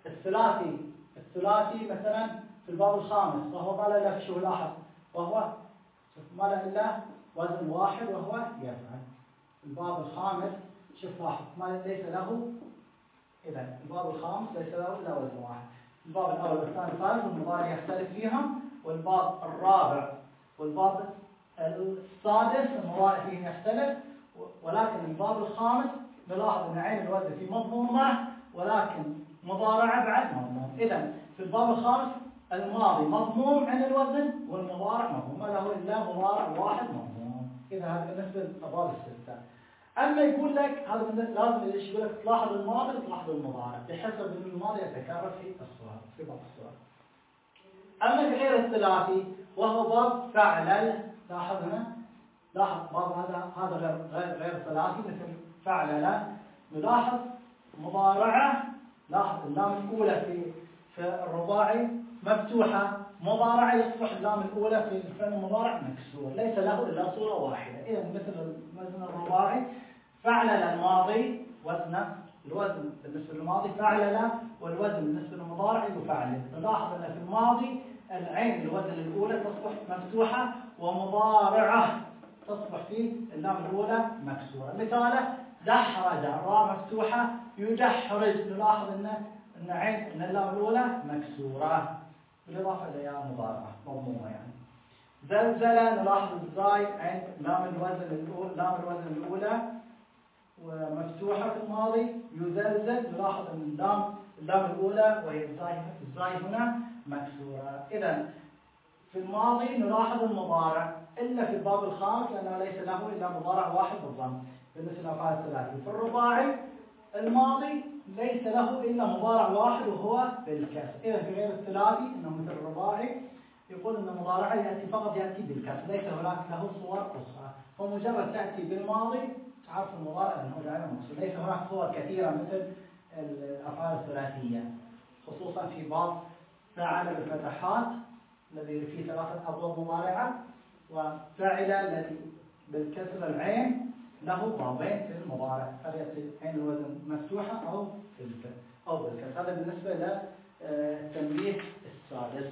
الثلاثي مثلا في الباب الخامس وهو ما له شو لاحظ، وهو ما له إلا وزن واحد وهو يفعل. الباب الخامس شوف لاحظ ما ليس له، إذا الباب الخامس ليس له إلا وزن واحد. الباب الأول والثاني والثالث المضارع يختلف فيهم، والباب الرابع والباب السادس المضارع فيه يختلف، ولكن الباب الخامس نلاحظ أن عين الوزن في مضمومة ولكن مضارعة بعد مضموم. إذا في الباب الخامس الماضي مضموم عن الوزن والمضارع مضموم، ما له إلا مضارع واحد مضموم. إذا هذا بالنسبة للأبواب الستة. أما يقول لك هذا لازم يقول لك تلاحظ الماضي وتلاحظ المضارع بحسب أن الماضي يتكرر في الصور في بعض الصور. أما في غير الثلاثي وهو باب فعل، لاحظ هنا لاحظ باب هذا غير ثلاثي مثل فعل. نلاحظ مضارعة، لاحظ اللام الأولى في الرباعي مفتوحة، مضارعة يصبح اللام الأولى في الفعل المضارع مكسور، ليس له إلا صورة واحدة. إذا مثل الوزن الرباعي فعل الماضي وزنه، الوزن بالنسبة للماضي فعل، والوزن بالنسبة للمضارع يفعل. نلاحظ أن في الماضي العين الوزن الأولى تصبح مفتوحة ومضارعة تصبح في اللام الأولى مكسورة. مثاله دحرج الراء مفتوحة يدحرج، نلاحظ أن عين اللام الأولى مكسورة بالإضافة إلى مضارعة مضمومة يعني. زلزلة نلاحظ الزاي عند لام الوزن الأولى ومفتوحة في الماضي يزلزل، نلاحظ أن اللام الأولى وهي الزاي هنا مكسورة. إذا في الماضي نلاحظ المضارع إلا في الباب الخامس لأنه ليس له إلا مضارع واحد بالضم بالنسبة للأفعال الثلاثي. في الرباعي الماضي ليس له إلا مضارع واحد وهو بالكسر. إذا في غير الثلاثي إنه مثل الرباعي يقول أن المضارع يأتي بالكسر، ليس هناك له صور أخرى، فمجرد تأتي بالماضي تعرف المضارع أنه جعله مكسور. ليس هناك صور كثيرة مثل الأفعال الثلاثية، خصوصا في باب فعل بالفتحات الذي فيه 3 أبواب مضارعة وفعل الذي بالكسر العين له بابين في المضارع، هل يصير عين الوزن مفتوحة أو بالكسر. هذا بالنسبة للتنبيه السادس.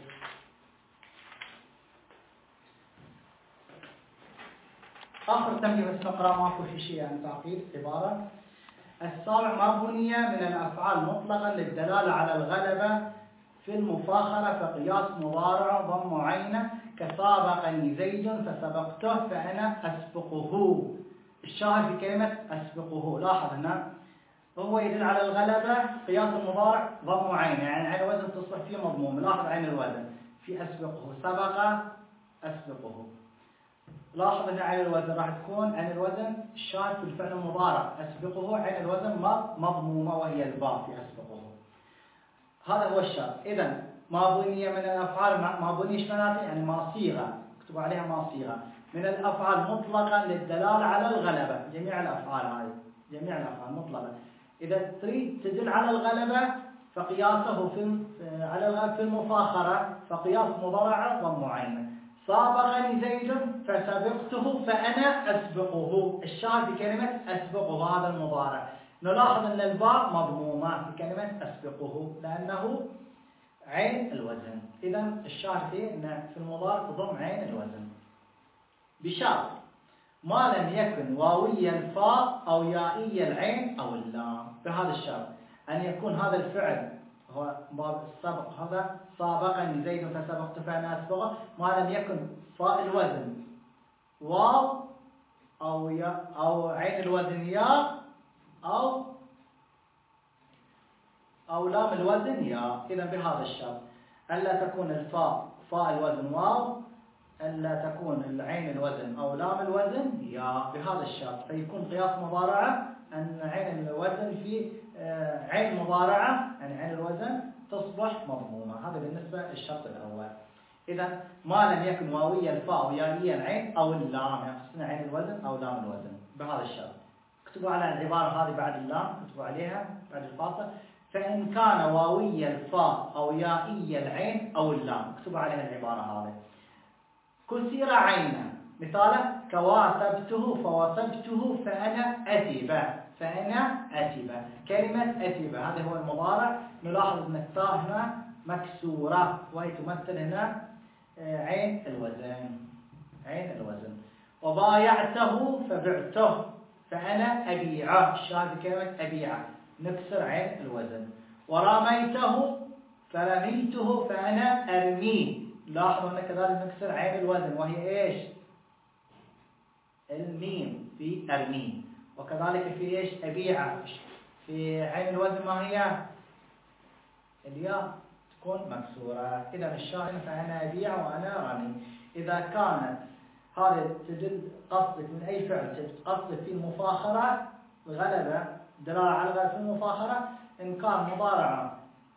آخر تنبيه بس نقرأ ماكو في شيء يعني تعقيد عبارة. السابع: ما بني من الأفعال مطلقا للدلالة على الغلبة في المفاخرة فقياس مضارع ضم عينه كسابقني زيد فسبقته فأنا أسبقه. الشاهد في كلمة أسبقه، لاحظ هنا هو يدل على الغلبة قياس المضارع ضم عينه، يعني عين الوزن تصبح فيه مضموم. لاحظ عين الوزن في أسبقه، سبق أسبقه. لاحظ ان عين الوزن راح تكون عين الوزن الشاهد في الفعل المضارع أسبقه، عين الوزن مضمومة وهي الباء في أسبقه. هذا هو الشرط. إذا ما بني من الأفعال، ما بني ايش معناته؟ يعني ما صيغة، اكتبوا عليها ما صيغة من الأفعال مطلقا للدلالة على الغلبة. جميع الأفعال هذه جميع الأفعال مطلقة إذا تريد تدل على الغلبة فقياسه على الغلبة في المفاخرة فقياس مضارع ضم عينه. سابقني زيد فسبقته فأنا أسبقه. الشاهد بكلمة أسبقه هذا المضارع. نلاحظ أن الباء مضمومة في كلمة أسبقه لأنه عين الوزن. إذا الشاهد فيه أن في المضارع تضم عين الوزن بشرط ما لم يكن واوي الفاء أو يائي العين أو اللام. بهذا الشرط أن يكون هذا الفعل هو باب السبق، هذا سابقني زيد فسبقت فأنا أسبقه، ما لم يكن فاء الوزن واو أو عين الوزن ياء أو لام الوزن ياء. إذا بهذا الشرط ألا تكون الفاء فاء الوزن واو، ألا تكون العين الوزن أو لام الوزن ياء. بهذا الشرط فيكون قياس مضارعة أن عين الوزن في عين مضارعة، يعني عين الوزن تصبح مضمومة. هذا بالنسبة للشرط الأول. إذا ما لم يكن واوي الفاء أو يائي العين أو اللام، يعني قصدنا عين الوزن أو لام الوزن بهذا الشرط. اكتبوا على العبارة هذه بعد اللام، اكتبوا عليها بعد الفاصل. فإن كان واوي الفاء أو يائي العين أو اللام، اكتبوا عليها العبارة هذه. كسر عينا، مثاله كواسبته فوسبته فأنا أتبه. فأنا أتبه، كلمة أتبه هذا هو المضارع. نلاحظ أن التاء هنا مكسورة وهي تمثل هنا عين الوزن، عين الوزن. وبايعته فبعته فأنا أبيعه. الشاهد كلمة أبيعه نكسر عين الوزن. ورميته فرميته فأنا أرميه. لاحظوا أن كذلك نكسر عين الوزن وهي إيش؟ الميم في أرميه. وكذلك في إيش؟ أبيعه في عين الوزن ما هي؟ الياء تكون مكسورة. إذا الشاهد فأنا أبيع وأنا رمي. إذا كانت هذه تدل قصدك من أي فعل قصدك في المفاخرة غلبة، دلالة على الغلبة في المفاخرة، إن كان مضارعة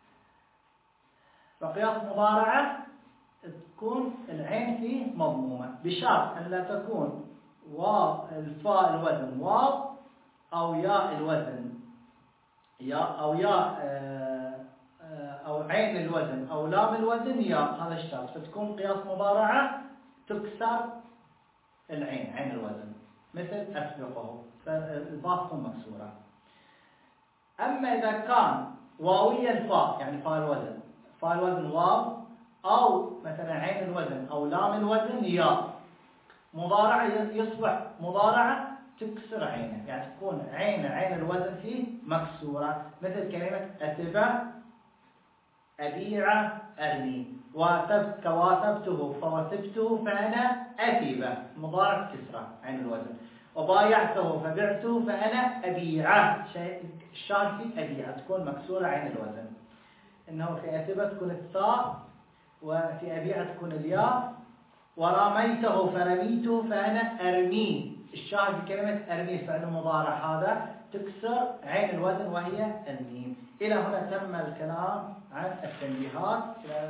فقياس مضارعة تكون العين فيه مضمومة بشرط أن لا تكون واو الفاء الوزن واو أو ياء الوزن أو عين الوزن أو لام الوزن ياء. هذا الشرط فتكون قياس مضارعة تكسر العين، عين الوزن، مثل أسبقه فالباء تكون مكسورة. أما إذا كان واوي الفاء يعني فاء الوزن، فاء الوزن واو أو مثلا عين الوزن أو لام الوزن ياء، مضارعة يصبح مضارعة تكسر عينه، يعني تكون عين الوزن فيه مكسورة، مثل كلمة أتبع أبيع أرمي. كواسبته فوسبته فأنا أتبه، مضارع كسرة عين الوزن. وبايعته فبعته فأنا أبيعه. الشاهد في أبيعه تكون مكسورة عين الوزن. إنه في أتبه تكون الثاء وفي أبيعه تكون الياء. ورميته فرميته فأنا أرميه. الشاهد بكلمة أرميه فعل مضارع هذا تكسر عين الوزن وهي الميم. إلى هنا تم الكلام عن التنبيهات.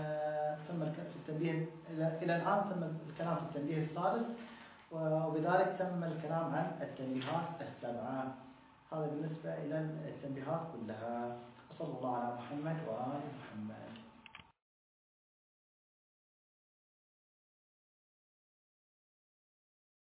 إلى الآن تم الكلام في التنبيه السادس، وبذلك تم الكلام عن التنبيهات السبعة. هذا بالنسبة إلى التنبيهات كلها. صلى الله على محمد وآل محمد.